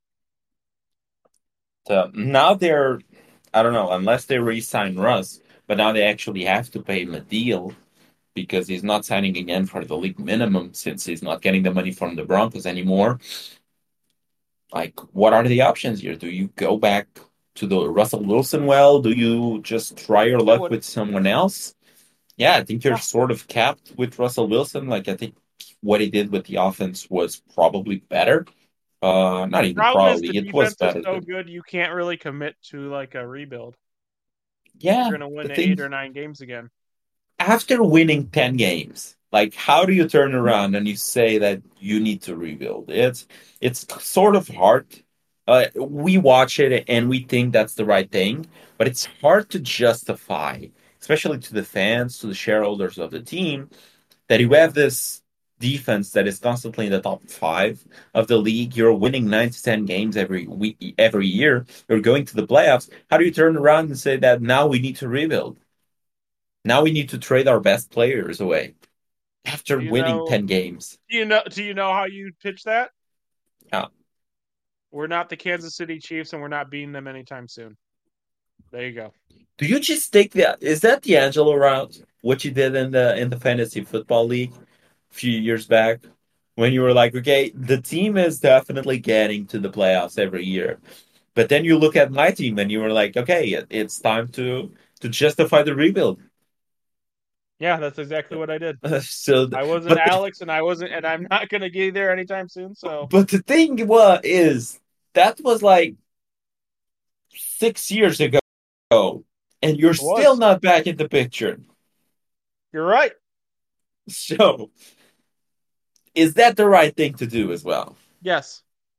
So now they're, I don't know, unless they re-sign Russ, but now they actually have to pay him a deal because he's not signing again for the league minimum since he's not getting the money from the Broncos anymore. Like, what are the options here? Do you go back to the Russell Wilson well? Do you just try your I luck would, with someone else? Yeah, I think you're yeah. sort of capped with Russell Wilson. Like, I think what he did with the offense was probably better. Not even Problem is probably, the it was defense is better so than. good you can't really commit to like a rebuild if you're Yeah, gonna the win thing 8 or 9 games again. after winning 10 games, like how do you turn around and you say that you need to rebuild? It's sort of hard. We watch it and we think that's the right thing, but it's hard to justify, especially to the fans, to the shareholders of the team, that you have this defense that is constantly in the top five of the league. You're winning 9 to 10 games every week, every year. You're going to the playoffs. How do you turn around and say that now we need to rebuild? Now we need to trade our best players away after Do you winning know? 10 games. Do you know how you pitch that? Yeah. We're not the Kansas City Chiefs, and we're not beating them anytime soon. There you go. Do you just take the is that the Angelo route? What you did in the fantasy football league a few years back when you were like, okay, the team is definitely getting to the playoffs every year. But then you look at my team and you were like, okay, it's time to justify the rebuild. Yeah, that's exactly what I did. So, I wasn't but Alex, and I wasn't, and I'm not gonna get there anytime soon. So the thing was is that was like 6 years ago, and you're it still was. not back in the picture. You're right. So, is that the right thing to do as well? Yes.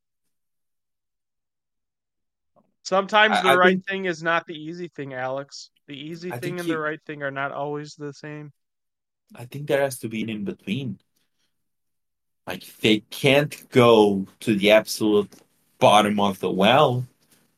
Sometimes the I right think thing is not the easy thing, Alex. The easy I thing think and the you right thing are not always the same. I think there has to be an in between. Like they can't go to the absolute bottom of the well,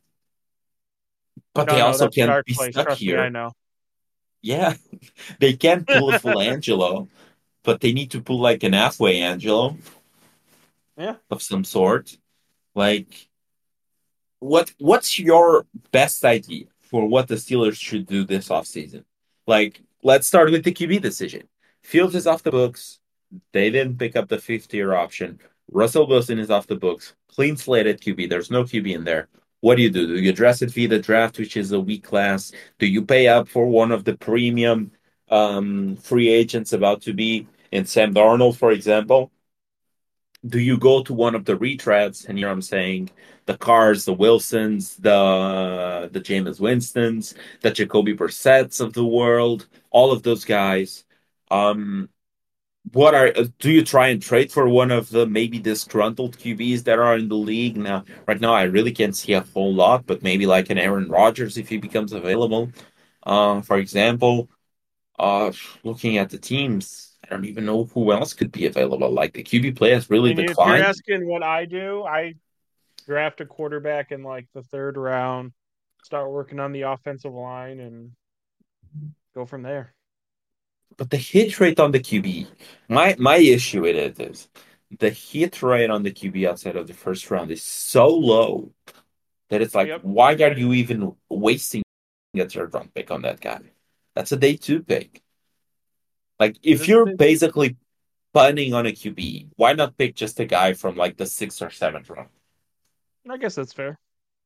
but they No, no, also that's a can't dark be place. stuck Trust me, I here. know. Yeah, they can't pull a full Angelo, but they need to pull like an halfway Angelo Yeah. of some sort. Like what's your best idea for what the Steelers should do this offseason? Like, let's start with the QB decision. Fields is off the books. They didn't pick up the fifth year option. Russell Wilson is off the books. Clean slate at QB. There's no QB in there. What do? Do you address it via the draft, which is a weak class? Do you pay up for one of the premium free agents about to be? in Sam Darnold, for example, do you go to one of the retreads, and here I'm saying the Cars, the Wilsons, the Jameis Winstons, the Jacoby Brissetts of the world, all of those guys. Um, what are do you try and trade for one of the maybe disgruntled QBs that are in the league now? Right now, I really can't see a whole lot, but maybe like an Aaron Rodgers if he becomes available. For example, looking at the teams, I don't even know who else could be available. Like the QB play has I really mean, if you're declined. asking what I do, I draft a quarterback in like the third round, start working on the offensive line, and go from there. But the hit rate on the QB, my issue with it is the hit rate on the QB outside of the first round is so low that it's like, Yep. why are you even wasting a third round pick on that guy? That's a day two pick. Like, It if is a you're bit. basically punting on a QB, why not pick just a guy from like the sixth or seventh round? I guess that's fair.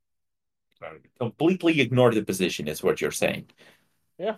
Completely ignore the position, is what you're saying. Yeah.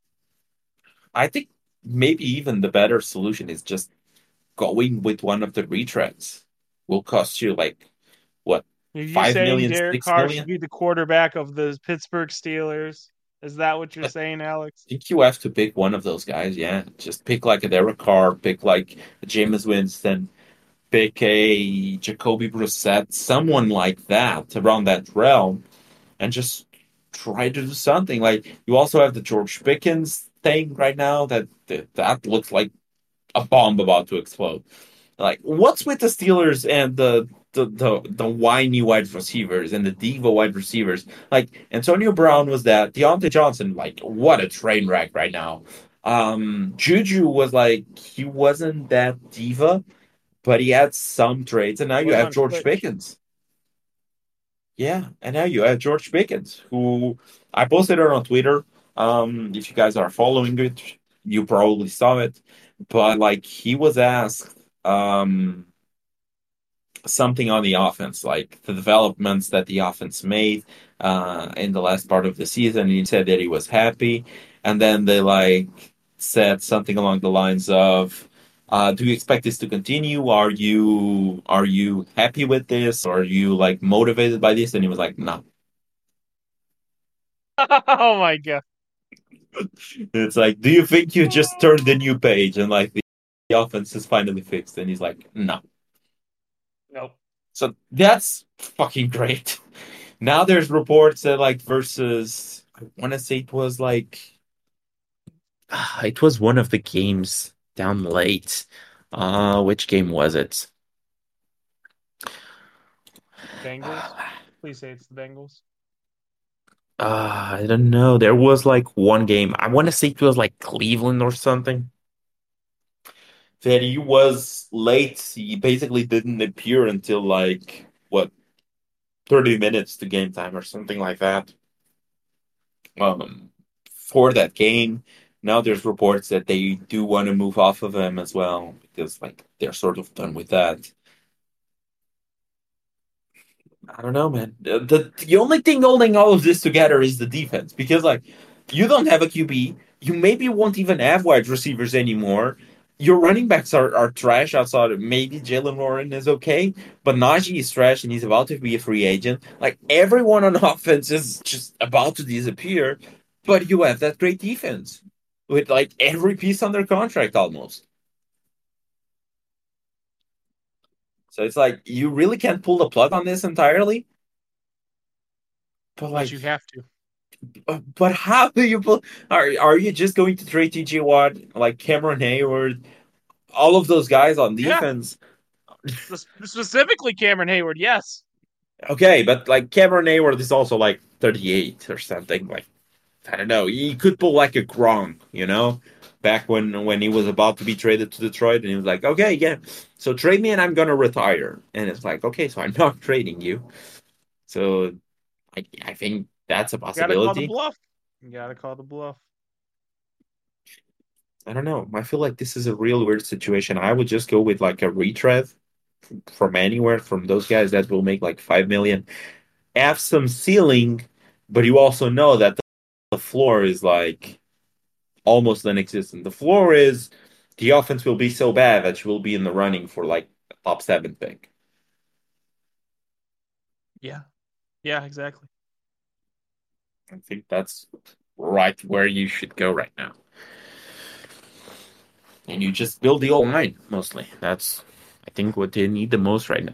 I think maybe even the better solution is just going with one of the retreads. Will cost you like what, Are you five saying million, Derek six Carr should million? be the quarterback of the Pittsburgh Steelers? Is that what you're I saying, Alex? think you have to pick one of those guys. Yeah, just pick like a Derek Carr, pick like a Jameis Winston, pick a Jacoby Brissett, someone like that around that realm, and just try to do something. Like you also have the George Pickens thing right now that looks like a bomb about to explode. Like, what's with the Steelers and the whiny wide receivers and the diva wide receivers? Like Antonio Brown was that. Deontay Johnson, like, what a train wreck right now. Juju was like he wasn't that diva, but he had some traits, and now you Was have on George Twitch. Pickens. Yeah, and now you have George Pickens, who I posted it on Twitter. If you guys are following it, you probably saw it. But like he was asked something on the offense, like the developments that the offense made in the last part of the season. And he said that he was happy. And then they like said something along the lines of, do you expect this to continue? Are you happy with this? Are you like motivated by this? And he was like, no. Oh my god. It's like, do you think you just turned a new page and like the offense is finally fixed? And he's like, no. Nope. So that's fucking great. Now there's reports that like versus I want to say it was like it was one of the games down late. Which game was it? Bengals. Please say it's the Bengals. I don't know. There was like one game. I want to say it was like Cleveland or something. That he was late. He basically didn't appear until like what 30 minutes to game time or something like that. For that game. Now there's reports that they do want to move off of him as well because like they're sort of done with that. I don't know, man. The only thing holding all of this together is the defense because like you don't have a QB, you maybe won't even have wide receivers anymore. Your running backs are trash outside of maybe Jalen Warren is okay, but Najee is trash and he's about to be a free agent. Like everyone on offense is just about to disappear, but you have that great defense with like every piece under contract almost. So it's like you really can't pull the plug on this entirely. But Unless like you have to. but how do you pull? Are you just going to trade TJ Watt, like Cameron Hayward, all of those guys on Yeah. defense? Specifically Cameron Hayward, yes. Okay, but like Cameron Hayward is also like 38 or something. Like I don't know. He could pull like a Gronk, back when he was about to be traded to Detroit, and he was like, okay, yeah, so trade me and I'm gonna retire. And it's like, okay, so I'm not trading you. So I think that's a Gotta call the possibility. bluff. You gotta call the bluff. I don't know. I feel like this is a real weird situation. I would just go with like a retread from anywhere from those guys that will make like 5 million. Have some ceiling, but you also know that the floor is like almost non-existent. The floor is the offense will be so bad that you will be in the running for like a top 7 pick. Yeah. Yeah, exactly. I think that's right where you should go right now. And you just build the old line mostly. That's, I think, what they need the most right now.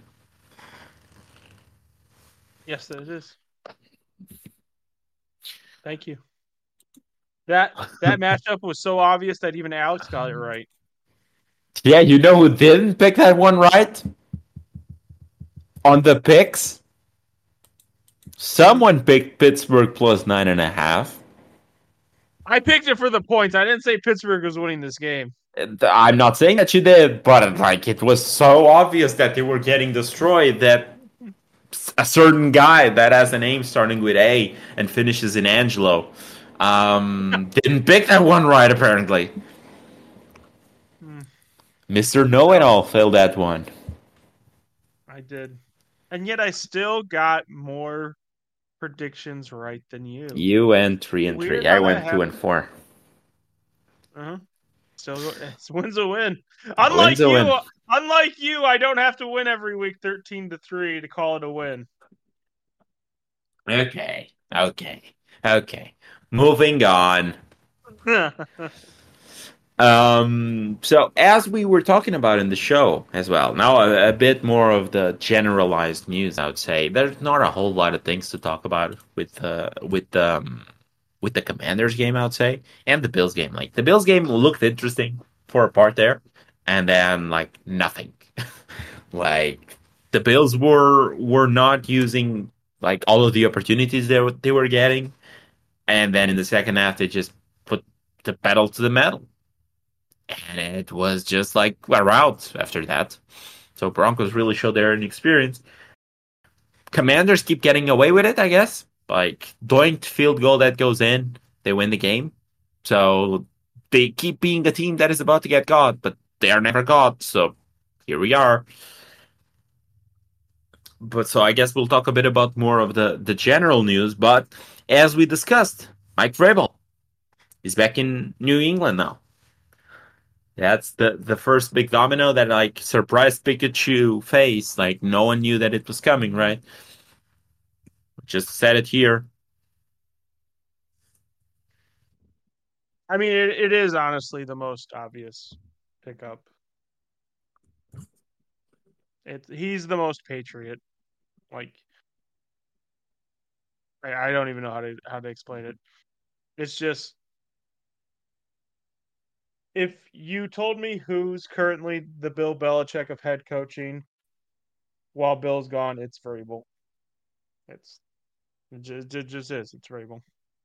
Yes, it is. Thank you. That matchup was so obvious that even Alex got it right. Yeah, you know who didn't pick that one right? On the picks? Someone picked Pittsburgh plus 9.5. I picked it for the points. I didn't say Pittsburgh was winning this game. I'm not saying that you did, but like it was so obvious that they were getting destroyed that a certain guy that has a name starting with A and finishes in Angelo didn't pick that one right apparently. Hmm. Mr. Know-It-All failed that one. I did. And yet I still got more predictions right than you. You went 3 and We're 3. I gonna went have 2 and 4. Uh-huh. Still, win's a win. Win's a win. Unlike you, I don't have to win every week 13-3 to call it a win. Okay. Moving on. So as we were talking about in the show as well, now a bit more of the generalized news, I would say. There's not a whole lot of things to talk about with the Commanders game, I would say, and the Bills game. Like the Bills game looked interesting for a part there, and then like nothing. Like the Bills were not using like all of the opportunities they were getting, and then in the second half they just put the pedal to the metal, and it was just like a rout after that. So Broncos really showed their inexperience. Commanders keep getting away with it, I guess. Like doinked field goal that goes in, they win the game. So they keep being the team that is about to get caught, but they are never caught. So here we are. But so I guess we'll talk a bit about more of the general news. But as we discussed, Mike Vrabel is back in New England now. That's the first big domino that like surprised Pikachu face. Like no one knew that it was coming, right? Just said it here. I mean, it is honestly the most obvious pickup. He's the most Patriot. Like, I don't even know how to explain it. It's just if you told me who's currently the Bill Belichick of head coaching while Bill's gone, it's Vrabel. It just is. It's Vrabel.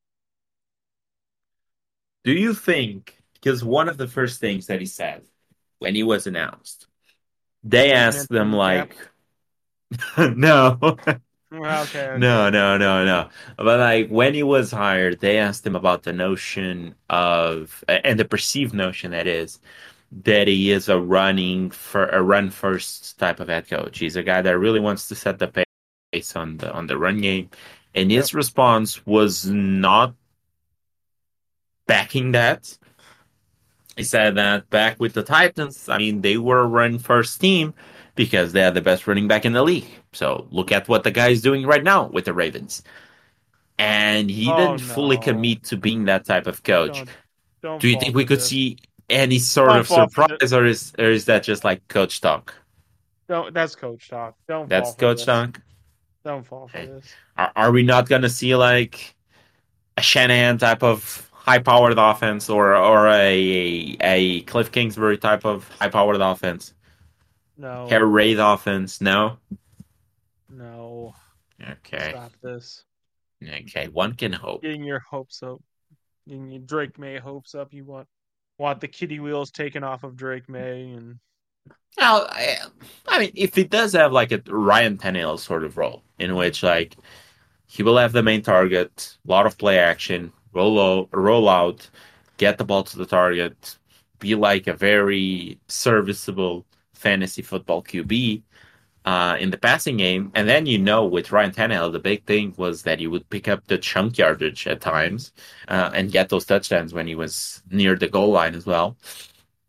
Do you think? Because one of the first things that he said when he was announced, they Big man asked them in the gap. like, no. Okay. No. But like when he was hired, they asked him about the notion of and the perceived notion that is that he is a run first type of head coach. He's a guy that really wants to set the pace on the run game. And Yep. his response was not backing that. He said that back with the Titans, I mean, they were a run first team because they had the best running back in the league. So look at what the guy is doing right now with the Ravens. And he Oh didn't fully no! commit to being that type of coach. Don't Do you fall think we for could this. see any sort Don't of fall for this. surprise, or is that just like coach talk? Don't. That's coach talk. Don't That's fall for coach this. talk. Don't fall for Okay. this. Are we not gonna see like a Shanahan type of high-powered offense, or a Cliff Kingsbury type of high-powered offense? No. Air raid offense? No. No. Okay. Stop this. Okay. One can hope. Getting your hopes up. Getting your Drake May hopes up. You want the kitty wheels taken off of Drake May and Now, I mean, if it does have like a Ryan Tannehill sort of role, in which like he will have the main target, a lot of play action, roll out, get the ball to the target, be like a very serviceable fantasy football QB in the passing game. And then, with Ryan Tannehill, the big thing was that he would pick up the chunk yardage at times and get those touchdowns when he was near the goal line as well.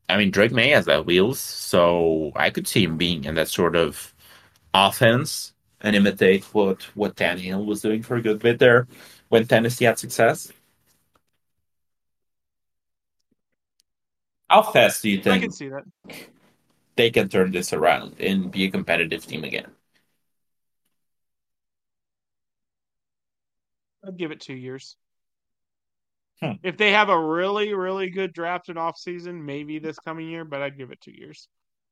I mean, Drake May has that wheels, so I could see him being in that sort of offense and imitate what Tannehill was doing for a good bit there when Tennessee had success. How fast do you I can think see that. they can turn this around and be a competitive team again? I'd give it 2 years. Hmm. If they have a really, really good draft and off season, maybe this coming year, but I'd give it 2 years.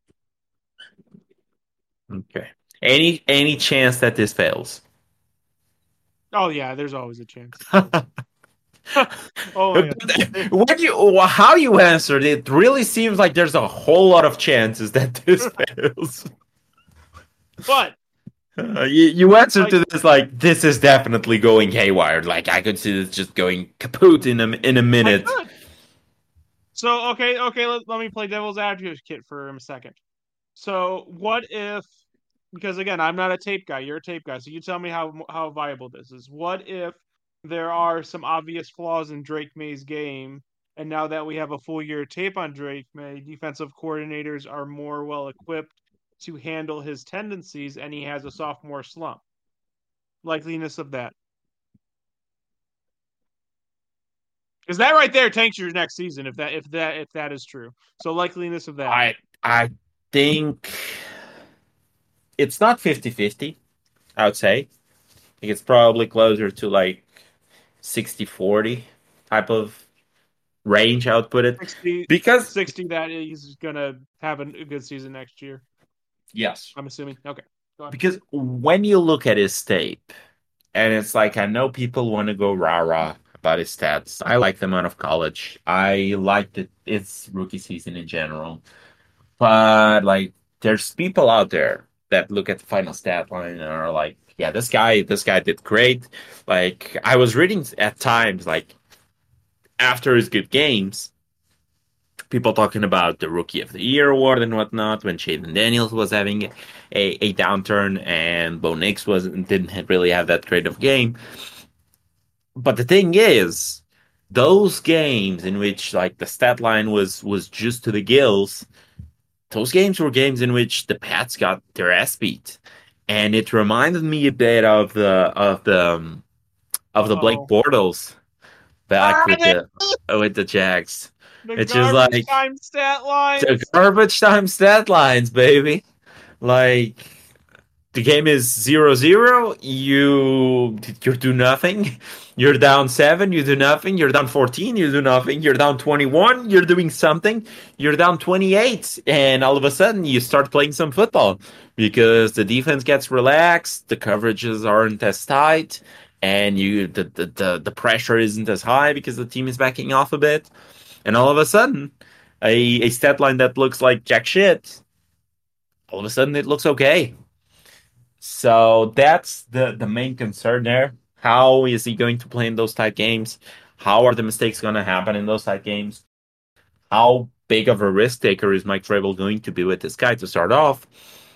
Okay. Any chance that this fails? Oh yeah, there's always a chance. Oh my god. How you answered it really seems like there's a whole lot of chances that this fails. But You answered like to this like this is definitely going haywire. Like I could see this just going kaput in a I minute. could. So okay, let me play devil's advocate for a second. So what if, because again, I'm not a tape guy, you're a tape guy, so you tell me how viable this is. What if there are some obvious flaws in Drake May's game, and now that we have a full year of tape on Drake May, defensive coordinators are more well equipped to handle his tendencies, and he has a sophomore slump? Likeliness of that. Because that right there tanks your next season if that is true. So likeliness of that. I think it's not 50-50, I would say. I think it's probably closer to like 60-40 type of range, I would put it. 60, Because 60 that he's gonna have a good season next year. yes. I'm assuming. Okay, go on. Because when you look at his tape, and it's like I know people want to go rah-rah about his stats. I like them out of college. I liked its rookie season in general. But like there's people out there that look at the final stat line and are like, yeah, this guy did great. Like I was reading at times, like after his good games, people talking about the Rookie of the Year award and whatnot when Shaden Daniels was having a downturn and Bo Nix didn't really have that great of game. But the thing is, those games in which like the stat line was just to the gills, those games were games in which the Pats got their ass beat, and it reminded me a bit of the Blake Uh-oh. Bortles back with the Jags. The It's just garbage like time stat the lines. garbage time stat lines, baby. Like the game is 0-0. You do nothing. You're down 7. You do nothing. You're down 14. You do nothing. You're down 21. You're doing something. You're down 28, and all of a sudden you start playing some football because the defense gets relaxed. The coverages aren't as tight, and the pressure isn't as high because the team is backing off a bit. And all of a sudden, a stat line that looks like jack shit, all of a sudden it looks okay. So that's the main concern there. How is he going to play in those type games? How are the mistakes going to happen in those type games? How big of a risk taker is Mike Vrabel going to be with this guy to start off?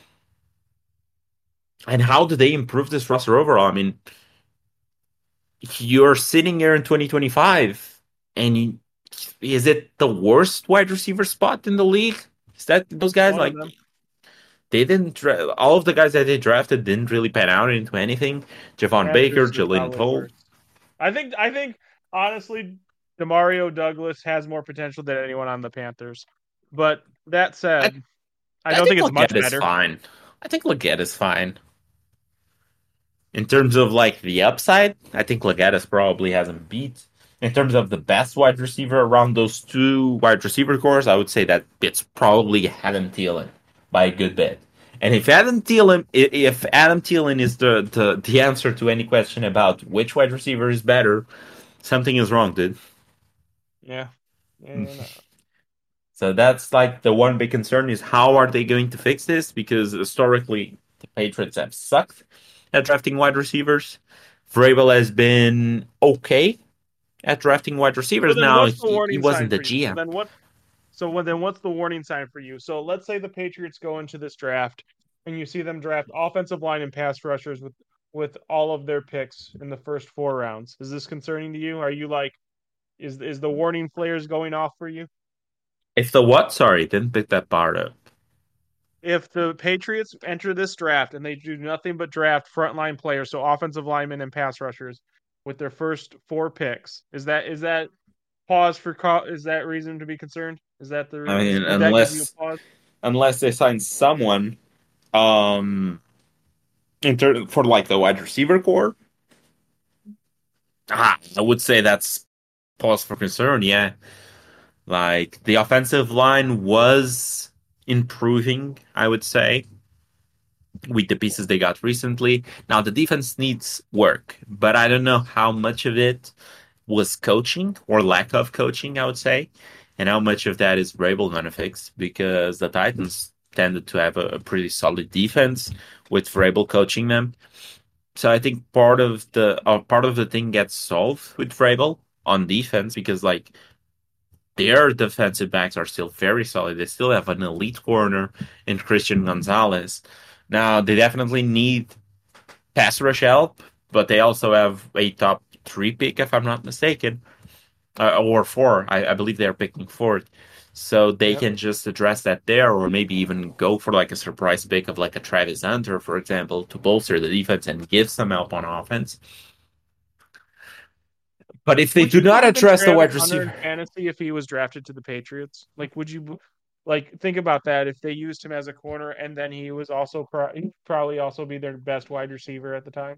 And how do they improve this roster overall? I mean, you're sitting here in 2025, and is it the worst wide receiver spot in the league? Is that those guys One of like them. they didn't all of the guys that they drafted didn't really pan out into anything. Javon Baker, Panthers is Jalen probably Cole. worse. I think honestly, Demario Douglas has more potential than anyone on the Panthers. But that I, said, I I don't think think it's much Leggett is better. fine. I think Leggett is fine. In terms of like the upside, I think Leggett probably hasn't beat. In terms of the best wide receiver around those two wide receiver cores, I would say that it's probably Adam Thielen by a good bit. And if Adam Thielen is the answer to any question about which wide receiver is better, something is wrong, dude. Yeah. Yeah. So that's like the one big concern is how are they going to fix this? Because historically, the Patriots have sucked at drafting wide receivers. Vrabel has been okay at drafting wide So receivers. then Now what's the he warning wasn't sign the for you? GM. What's the warning sign for you? So let's say the Patriots go into this draft and you see them draft offensive line and pass rushers with all of their picks in the first 4 rounds. Is this concerning to you? Are you like is the warning flares going off for you? If the what? Sorry, didn't pick that part up. If the Patriots enter this draft and they do nothing but draft frontline players, so offensive linemen and pass rushers, with their first 4 picks, is that pause for is that reason to be concerned? Is that I mean, would that give you a pause? unless they sign someone, um, for like the wide receiver core, I would say that's pause for concern. Yeah, like the offensive line was improving, I would say, with the pieces they got recently. Now the defense needs work, but I don't know how much of it was coaching or lack of coaching, I would say, and how much of that is Vrabel gonna fix because the Titans tended to have a pretty solid defense with Vrabel coaching them. So I think part of the thing gets solved with Vrabel on defense because like their defensive backs are still very solid. They still have an elite corner in Christian Gonzalez. Now they definitely need pass rush help, but they also have a top 3 pick, if I'm not mistaken, or 4. I believe they're picking fourth, so they Yep. can just address that there, or maybe even go for like a surprise pick of like a Travis Hunter, for example, to bolster the defense and give some help on offense. But if they Would do you not believe in address the Travis wide Hunter receiver, in fantasy if he was drafted to the Patriots? Like, would you like think about that if they used him as a corner and then he was also he'd probably also be their best wide receiver at the time?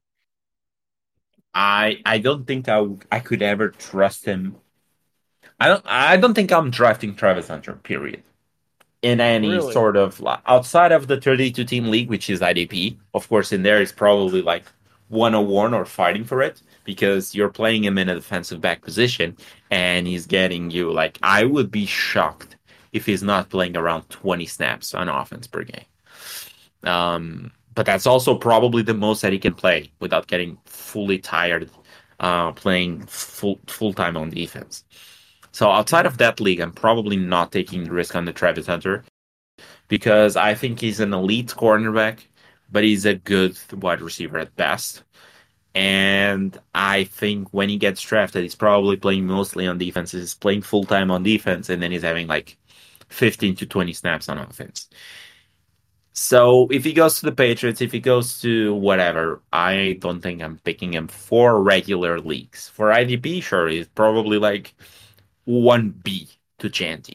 I don't think I could ever trust him. I don't think I'm drafting Travis Hunter. Period. In any Really? sort of outside of the 32 team league, which is IDP. Of course, in there is probably like 101 or fighting for it because you're playing him in a defensive back position and he's getting you like I would be shocked if he's not playing around 20 snaps on offense per game. But that's also probably the most that he can play without getting fully tired playing full time on defense. So outside Mhm. of that league, I'm probably not taking the risk on the Travis Hunter because I think he's an elite cornerback, but he's a good wide receiver at best. And I think when he gets drafted, he's probably playing mostly on defense. He's playing full time on defense, and then he's having like 15 to 20 snaps on offense. So if he goes to the Patriots, if he goes to whatever, I don't think I'm picking him for regular leagues. For IDP, sure, he's probably like 1B to Chanty.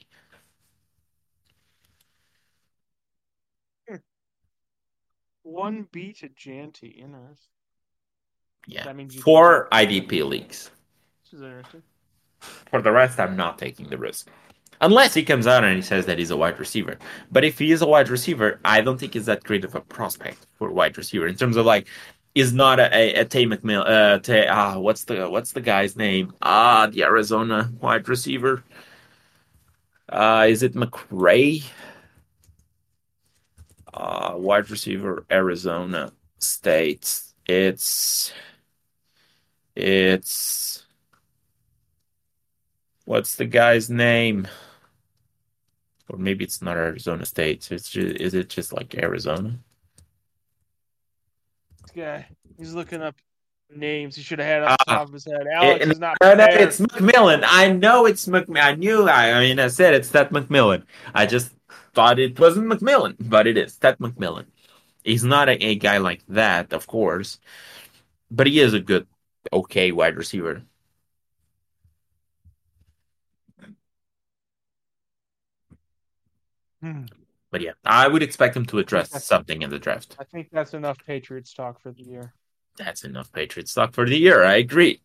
Hmm. 1B to Janty. Interesting. Yeah, That means you think for Janty's gonna IDP be. leagues. This is interesting. For the rest, I'm not taking the risk. Unless he comes out and he says that he's a wide receiver. But if he is a wide receiver, I don't think he's that great of a prospect for a wide receiver in terms of like is not a Tay McMillan. What's the guy's name? The Arizona wide receiver. Is it McRae? Wide receiver, Arizona State. It's what's the guy's name? Or maybe it's not Arizona State. Is it just like Arizona? This guy, he's looking up names he should have had off the Ah, top of his head. Alex is not no, prepared. it's McMillan. I know it's McMillan. I mean, I said it's Ted McMillan. I just thought it wasn't McMillan, but it is Ted McMillan. He's not a guy like that, of course, but he is a good, okay wide receiver. Hmm. But yeah, I would expect him to I think address that's something in the draft. I think that's enough Patriots talk for the year. That's enough Patriots stock for the year. I agree.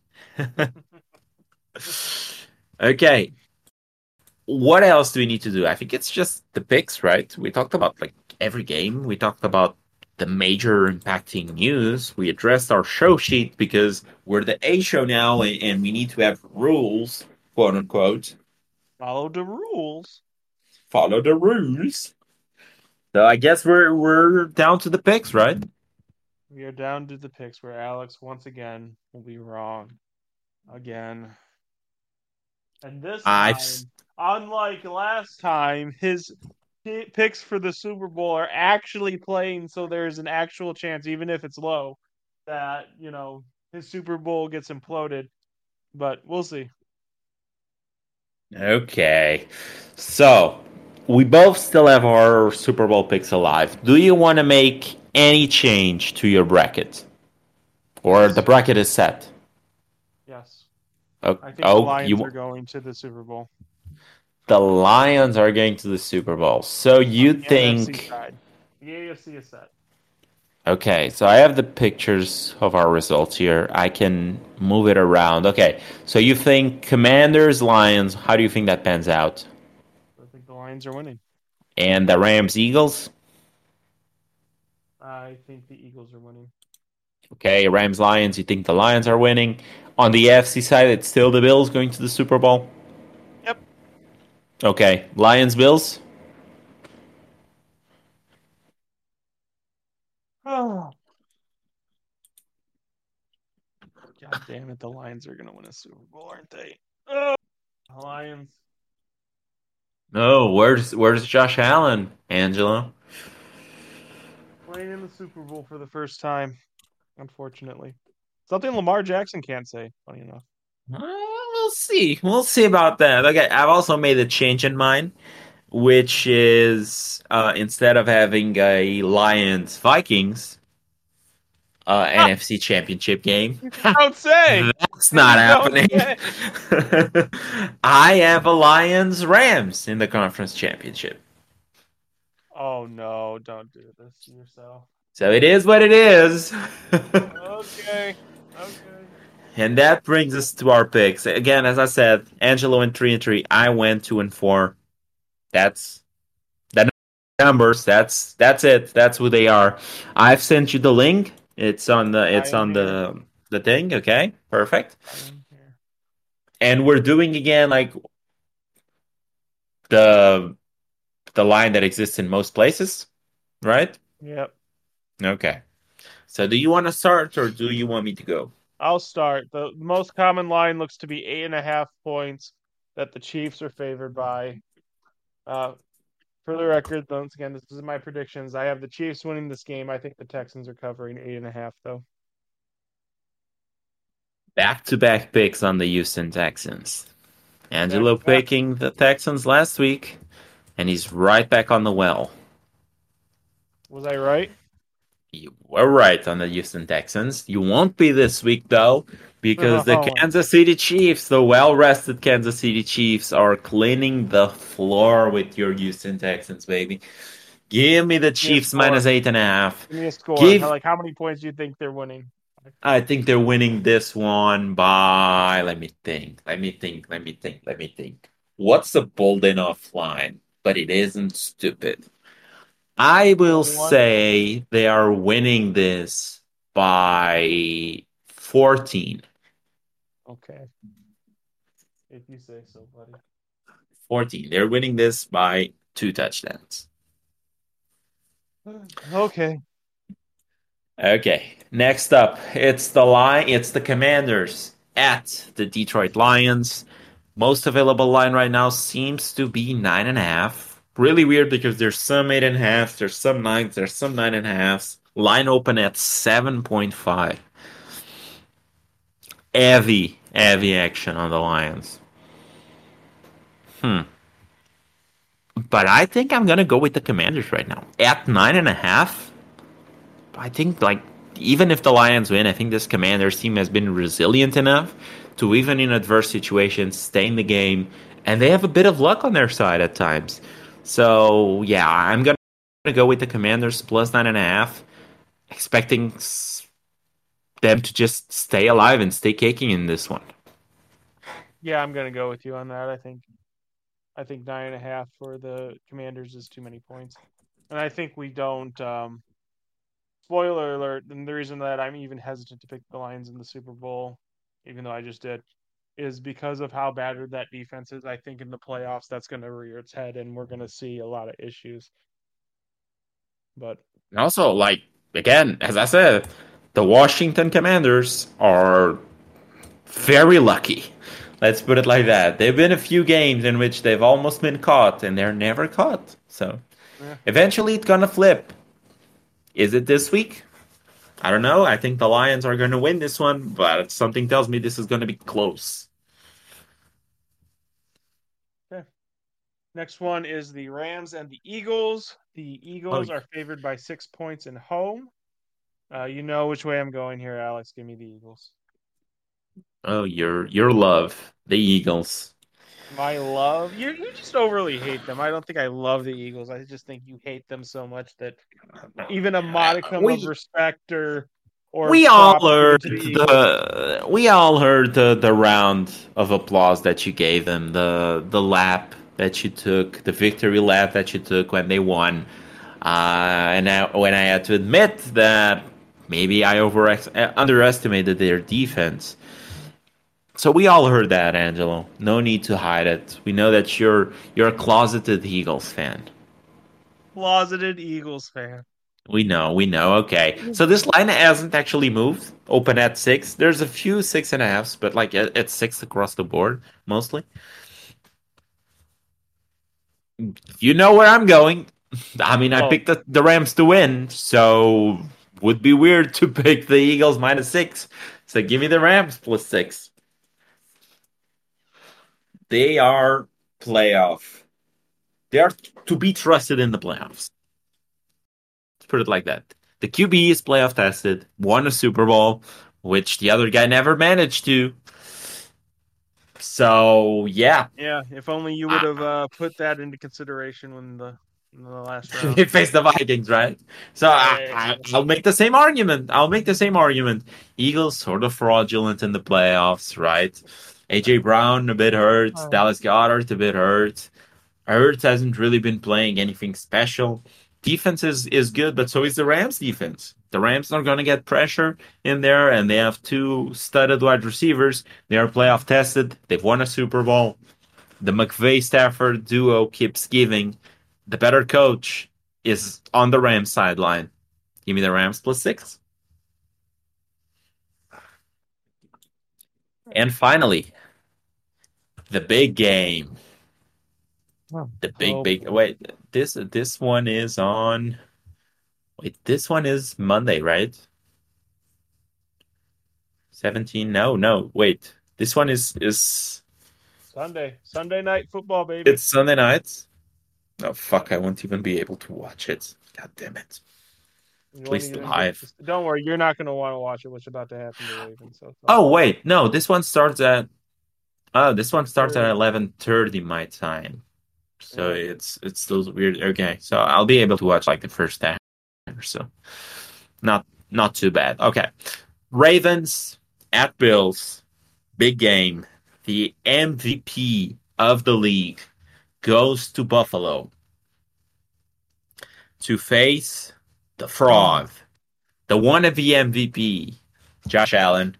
Okay, what else do we need to do? I think it's just the picks, right? We talked about like every game. We talked about the major impacting news. We addressed our show sheet because we're the A show now and we need to have rules, quote unquote. Follow the rules. Follow the rules. So I guess we're down to the picks, right? We are down to the picks where Alex once again will be wrong again. And this I've time, unlike last time, his picks for the Super Bowl are actually playing, so there's an actual chance, even if it's low, that, his Super Bowl gets imploded. But we'll see. Okay. So, we both still have our Super Bowl picks alive. Do you want to make any change to your bracket? Or the Yes, bracket is set? yes. Oh, I think the oh, Lions are going to the Super Bowl the Lions are going to the Super Bowl. So on you the NFC think. side. The AFC is set. Okay, so I have the pictures of our results here. I can move it around. Okay, so you think Commanders, Lions, how do you think that pans out? I think the Lions are winning. And the Rams, Eagles? I think the Eagles are winning. Okay, Rams, Lions, you think the Lions are winning. On the AFC side, it's still the Bills going to the Super Bowl. Yep. Okay, Lions, Bills? Oh, God damn it. The Lions are going to win a Super Bowl, aren't they? Oh, Lions. No, where's Josh Allen, Angelo? Playing in the Super Bowl for the first time, unfortunately. Something Lamar Jackson can't say, funny enough. We'll see. We'll see about that. Okay, I've also made a change in mind, which is instead of having a Lions Vikings NFC Championship game, You don't say. that's not You don't happening. say. I have a Lions Rams in the conference championship. Oh no, don't do this to yourself. So it is what it is. Okay. Okay. And that brings us to our picks. Again, as I said, Angelo went 3-3. I went 2-4. That's that numbers. That's it. That's who they are. I've sent you the link. I It's am on here. the thing. Okay, perfect. I am here. And we're doing again like the the line that exists in most places, right? Yep. Okay. So do you want to start or do you want me to go? I'll start. The most common line looks to be 8.5 points that the Chiefs are favored by. Uh, for the record, once again, this is my predictions. I have the Chiefs winning this game. I think the Texans are covering 8.5, though. Back to back picks on the Houston Texans. Back Angelo to back. picking the Texans last week, and he's right back on the well. Was I right? You were right on the Houston Texans. You won't be this week, though, because the Oh, Kansas City Chiefs, the well rested Kansas City Chiefs, are cleaning the floor with your Houston Texans, baby. Give me the give me a Chiefs score. minus 8.5. Give me a score. Give, How many points do you think they're winning? I think they're winning this one by, let me think, let me think, let me think, let me think. What's a bold enough line? But it isn't stupid. I will 21? say they are winning this by 14. Okay. If you say so, buddy. 14. They're winning this by 2 touchdowns. Okay. Okay, next up, it's the Commanders at the Detroit Lions. Most available line right now seems to be 9.5. Really weird because there's some 8.5, there's some nines, there's some 9.5s. Line open at 7.5. Heavy action on the Lions. Hmm. But I think I'm gonna go with the Commanders right now. At 9.5, I think like even if the Lions win, I think this Commanders team has been resilient enough to even in adverse situations stay in the game, and they have a bit of luck on their side at times. So yeah, I'm gonna go with the Commanders plus 9.5, expecting them to just stay alive and stay kicking in this one. Yeah, I'm gonna go with you on that. I think 9.5 for the Commanders is too many points. And I think we don't spoiler alert, and the reason that I'm even hesitant to pick the Lions in the Super Bowl, even though I just did, is because of how battered that defense is. I think in the playoffs that's gonna rear its head and we're gonna see a lot of issues. But And also, like again, as I said, the Washington Commanders are very lucky. Let's put it like that. There've been a few games in which they've almost been caught and they're never caught. So yeah. eventually it's gonna flip. Is it this week? I don't know. I think the Lions are gonna win this one, but something tells me this is gonna be close. Next one is the Rams and the Eagles. The Oh, Eagles are favored by 6 points in home. You know which way I'm going here, Alex. Give me the Eagles. oh, your love, the Eagles. My love, you just overly hate them. I don't think I love the Eagles. I just think you hate them so much that even a modicum of We respect or we all props given heard to the Eagles. the round of applause that you gave them, the lap that you took, the victory lap that you took when they won. When I had to admit that maybe I underestimated their defense. So we all heard that, Angelo. No need to hide it. We know that you're a closeted Eagles fan. Closeted Eagles fan. We know. Okay, so this line hasn't actually moved. Open at 6. There's a few 6.5s, but like it's 6 across the board mostly. You know where I'm going. I mean, I Oh, picked the Rams to win, so would be weird to pick the Eagles -6. So give me the Rams +6. They are playoff. They are to be trusted in the playoffs. Let's put it like that. The QB is playoff tested, won a Super Bowl, which the other guy never managed to. So yeah, yeah. If only you would I, have put that into consideration when in the last round. they face the Vikings, right? So I'll make the same argument. I'll make the same argument. Eagles sort of fraudulent in the playoffs, right? AJ Brown a bit hurt. Dallas Goddard a bit hurt. Hurts hasn't really been playing anything special. Defense is good, but so is the Rams defense. The Rams are going to get pressure in there, and they have two studded wide receivers. They are playoff tested. They've won a Super Bowl. The McVay Stafford duo keeps giving. The better coach is on the Rams sideline. Give me the Rams +6. And finally, the big game. The big Oh, big wait. This one is on. Wait, this one is Monday, right? 17. No, no. Wait. This one is Sunday night football, baby. it's Sunday night. Oh fuck, I won't even be able to watch it. God damn it. You At won't least even get. live. Don't worry, you're not going to want to watch it. What's about to happen to Ravens? So it's all Oh good. wait, no, this one starts at Or 11:30 my time. So yeah. it's still weird. Okay. So I'll be able to watch like the first half or so. Not too bad. Okay. Ravens at Bills. Big game. The MVP of the league goes to Buffalo to face the fraud, the wannabe MVP, Josh Allen.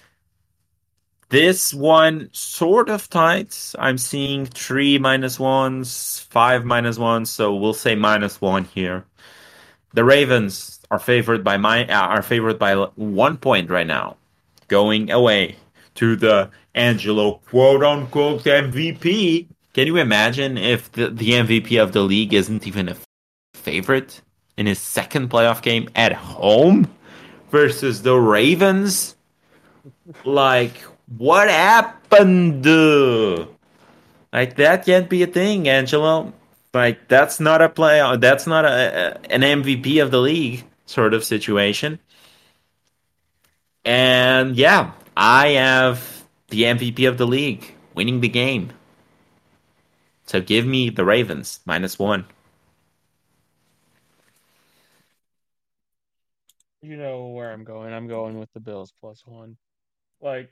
This one sort of tight. I'm seeing 3 -1s, 5 -1s, so we'll say -1 here. The Ravens are favored by 1 point right now, going away to the Angelo quote unquote MVP. Can you imagine if the MVP of the league isn't even a favorite in his second playoff game at home versus the Ravens? Like, what happened? Like, that can't be a thing, Angelo. Like, that's not a play. That's not an MVP of the league sort of situation. And yeah, I have the MVP of the league winning the game. So give me the Ravens -1. You know where I'm going. I'm going with the Bills +1. Like,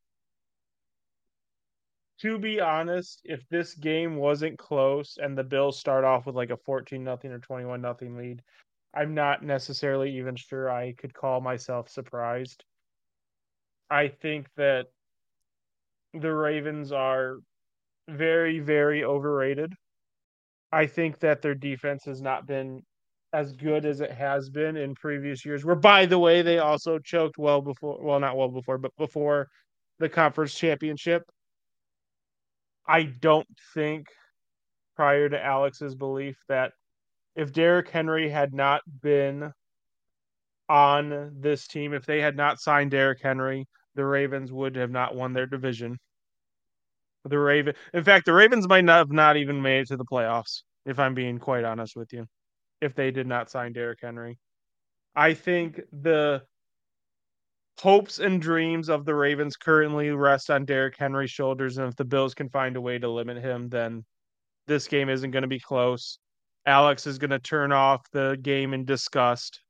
to be honest, if this game wasn't close and the Bills start off with like a 14-0 or 21-0 lead, I'm not necessarily even sure I could call myself surprised. I think that the Ravens are very, very overrated. I think that their defense has not been as good as it has been in previous years. Where, by the way, they also choked well before, well, not well before, but before the conference championship. I don't think, prior to Alex's belief, that if Derrick Henry had not been on this team, if they had not signed Derrick Henry, the Ravens would have not won their division. The Raven. In fact, the Ravens might not have not even made it to the playoffs, if I'm being quite honest with you, if they did not sign Derrick Henry. I think the hopes and dreams of the Ravens currently rest on Derrick Henry's shoulders, and if the Bills can find a way to limit him, then this game isn't going to be close. Alex is going to turn off the game in disgust.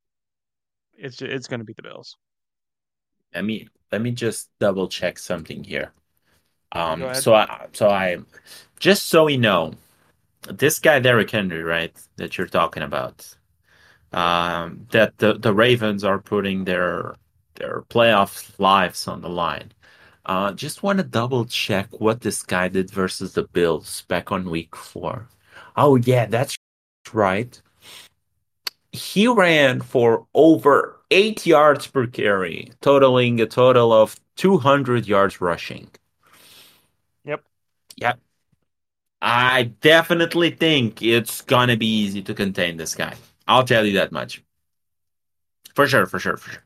It's going to be the Bills. Let me just double check something here. Go ahead. So I just so we know, this guy Derrick Henry, right, that you're talking about, that the Ravens are putting their playoff lives on the line. Just want to double check what this guy did versus the Bills back on week 4. Oh yeah, that's right. He ran for over 8 yards per carry, totaling a total of 200 yards rushing. Yep. Yep. I definitely think it's gonna be easy to contain this guy. I'll tell you that much. For sure, for sure, for sure.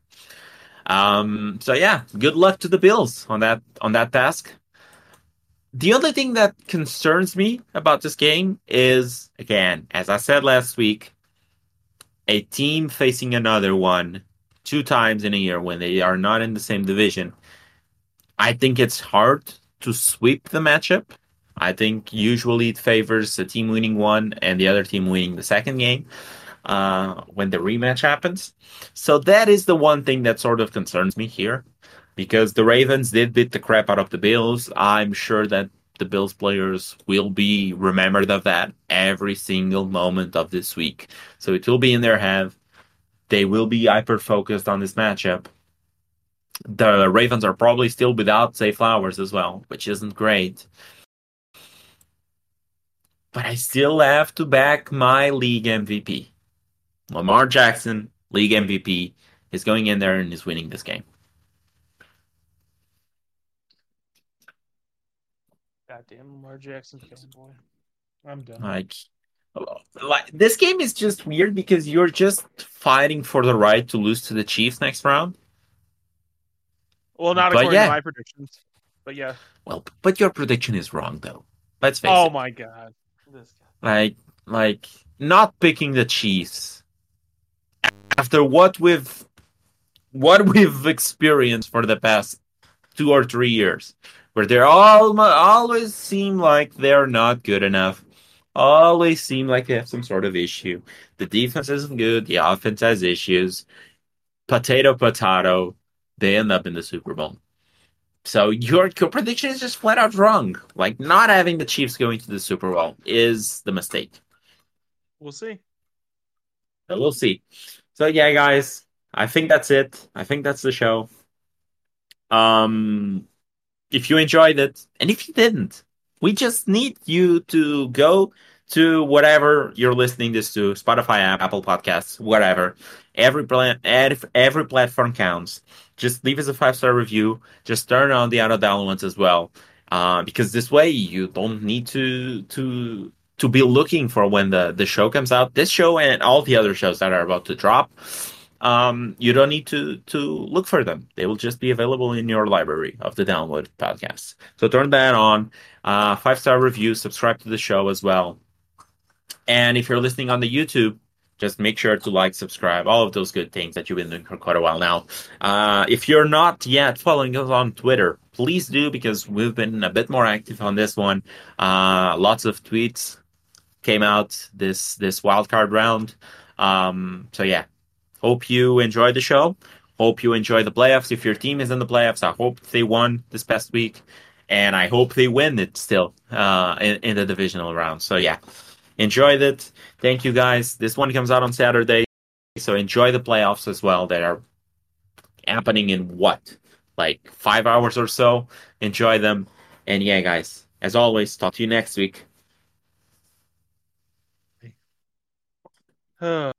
So yeah, good luck to the Bills on that task. The only thing that concerns me about this game is, again, as I said last week, a team facing another one 2 times in a year when they are not in the same division. I think it's hard to sweep the matchup. I think usually it favors the team winning one and the other team winning the second game when the rematch happens. So that is the one thing that sort of concerns me here, because the Ravens did beat the crap out of the Bills. I'm sure that the Bills players will be remembered of that every single moment of this week. So it will be in their head. They will be hyper focused on this matchup. The Ravens are probably still without Zay Flowers as well, which isn't great. But I still have to back my league MVP. Lamar Jackson, league MVP, is going in there and is winning this game. Goddamn Lamar Jackson fanboy. I'm done. Like this game is just weird because you're just fighting for the right to lose to the Chiefs next round. Well, not But according yeah. to my predictions. But yeah. Well, but your prediction is wrong though. Let's face Oh it. my God. This guy. Like not picking the Chiefs after what we've experienced for the past 2 or 3 years, where they always seem like they're not good enough, always seem like they have some sort of issue. The defense isn't good, the offense has issues. Potato, potato, they end up in the Super Bowl. So your prediction is just flat out wrong. Like, not having the Chiefs going to the Super Bowl is the mistake. We'll see. But we'll see. So yeah, guys, I think that's it. I think that's the show. If you enjoyed it, and if you didn't, we just need you to go to whatever you're listening this to, Spotify app, Apple Podcasts, whatever. Every platform counts. Just leave us a 5-star review. Just turn on the auto downloads as well, because this way you don't need to be looking for when the show comes out. This show and all the other shows that are about to drop. You don't need to look for them. They will just be available in your library of the download podcasts. So turn that on. 5-star review. Subscribe to the show as well. And if you're listening on the YouTube, just make sure to like, subscribe, all of those good things that you've been doing for quite a while now. If you're not yet following us on Twitter, please do, because we've been a bit more active on this one. Lots of tweets came out this wildcard round. So yeah. Hope you enjoyed the show. Hope you enjoy the playoffs. If your team is in the playoffs, I hope they won this past week. And I hope they win it still in the divisional round. So, yeah, enjoyed it. Thank you, guys. This one comes out on Saturday. So enjoy the playoffs as well. They are happening in like 5 hours or so. Enjoy them. And, yeah, guys, as always, talk to you next week.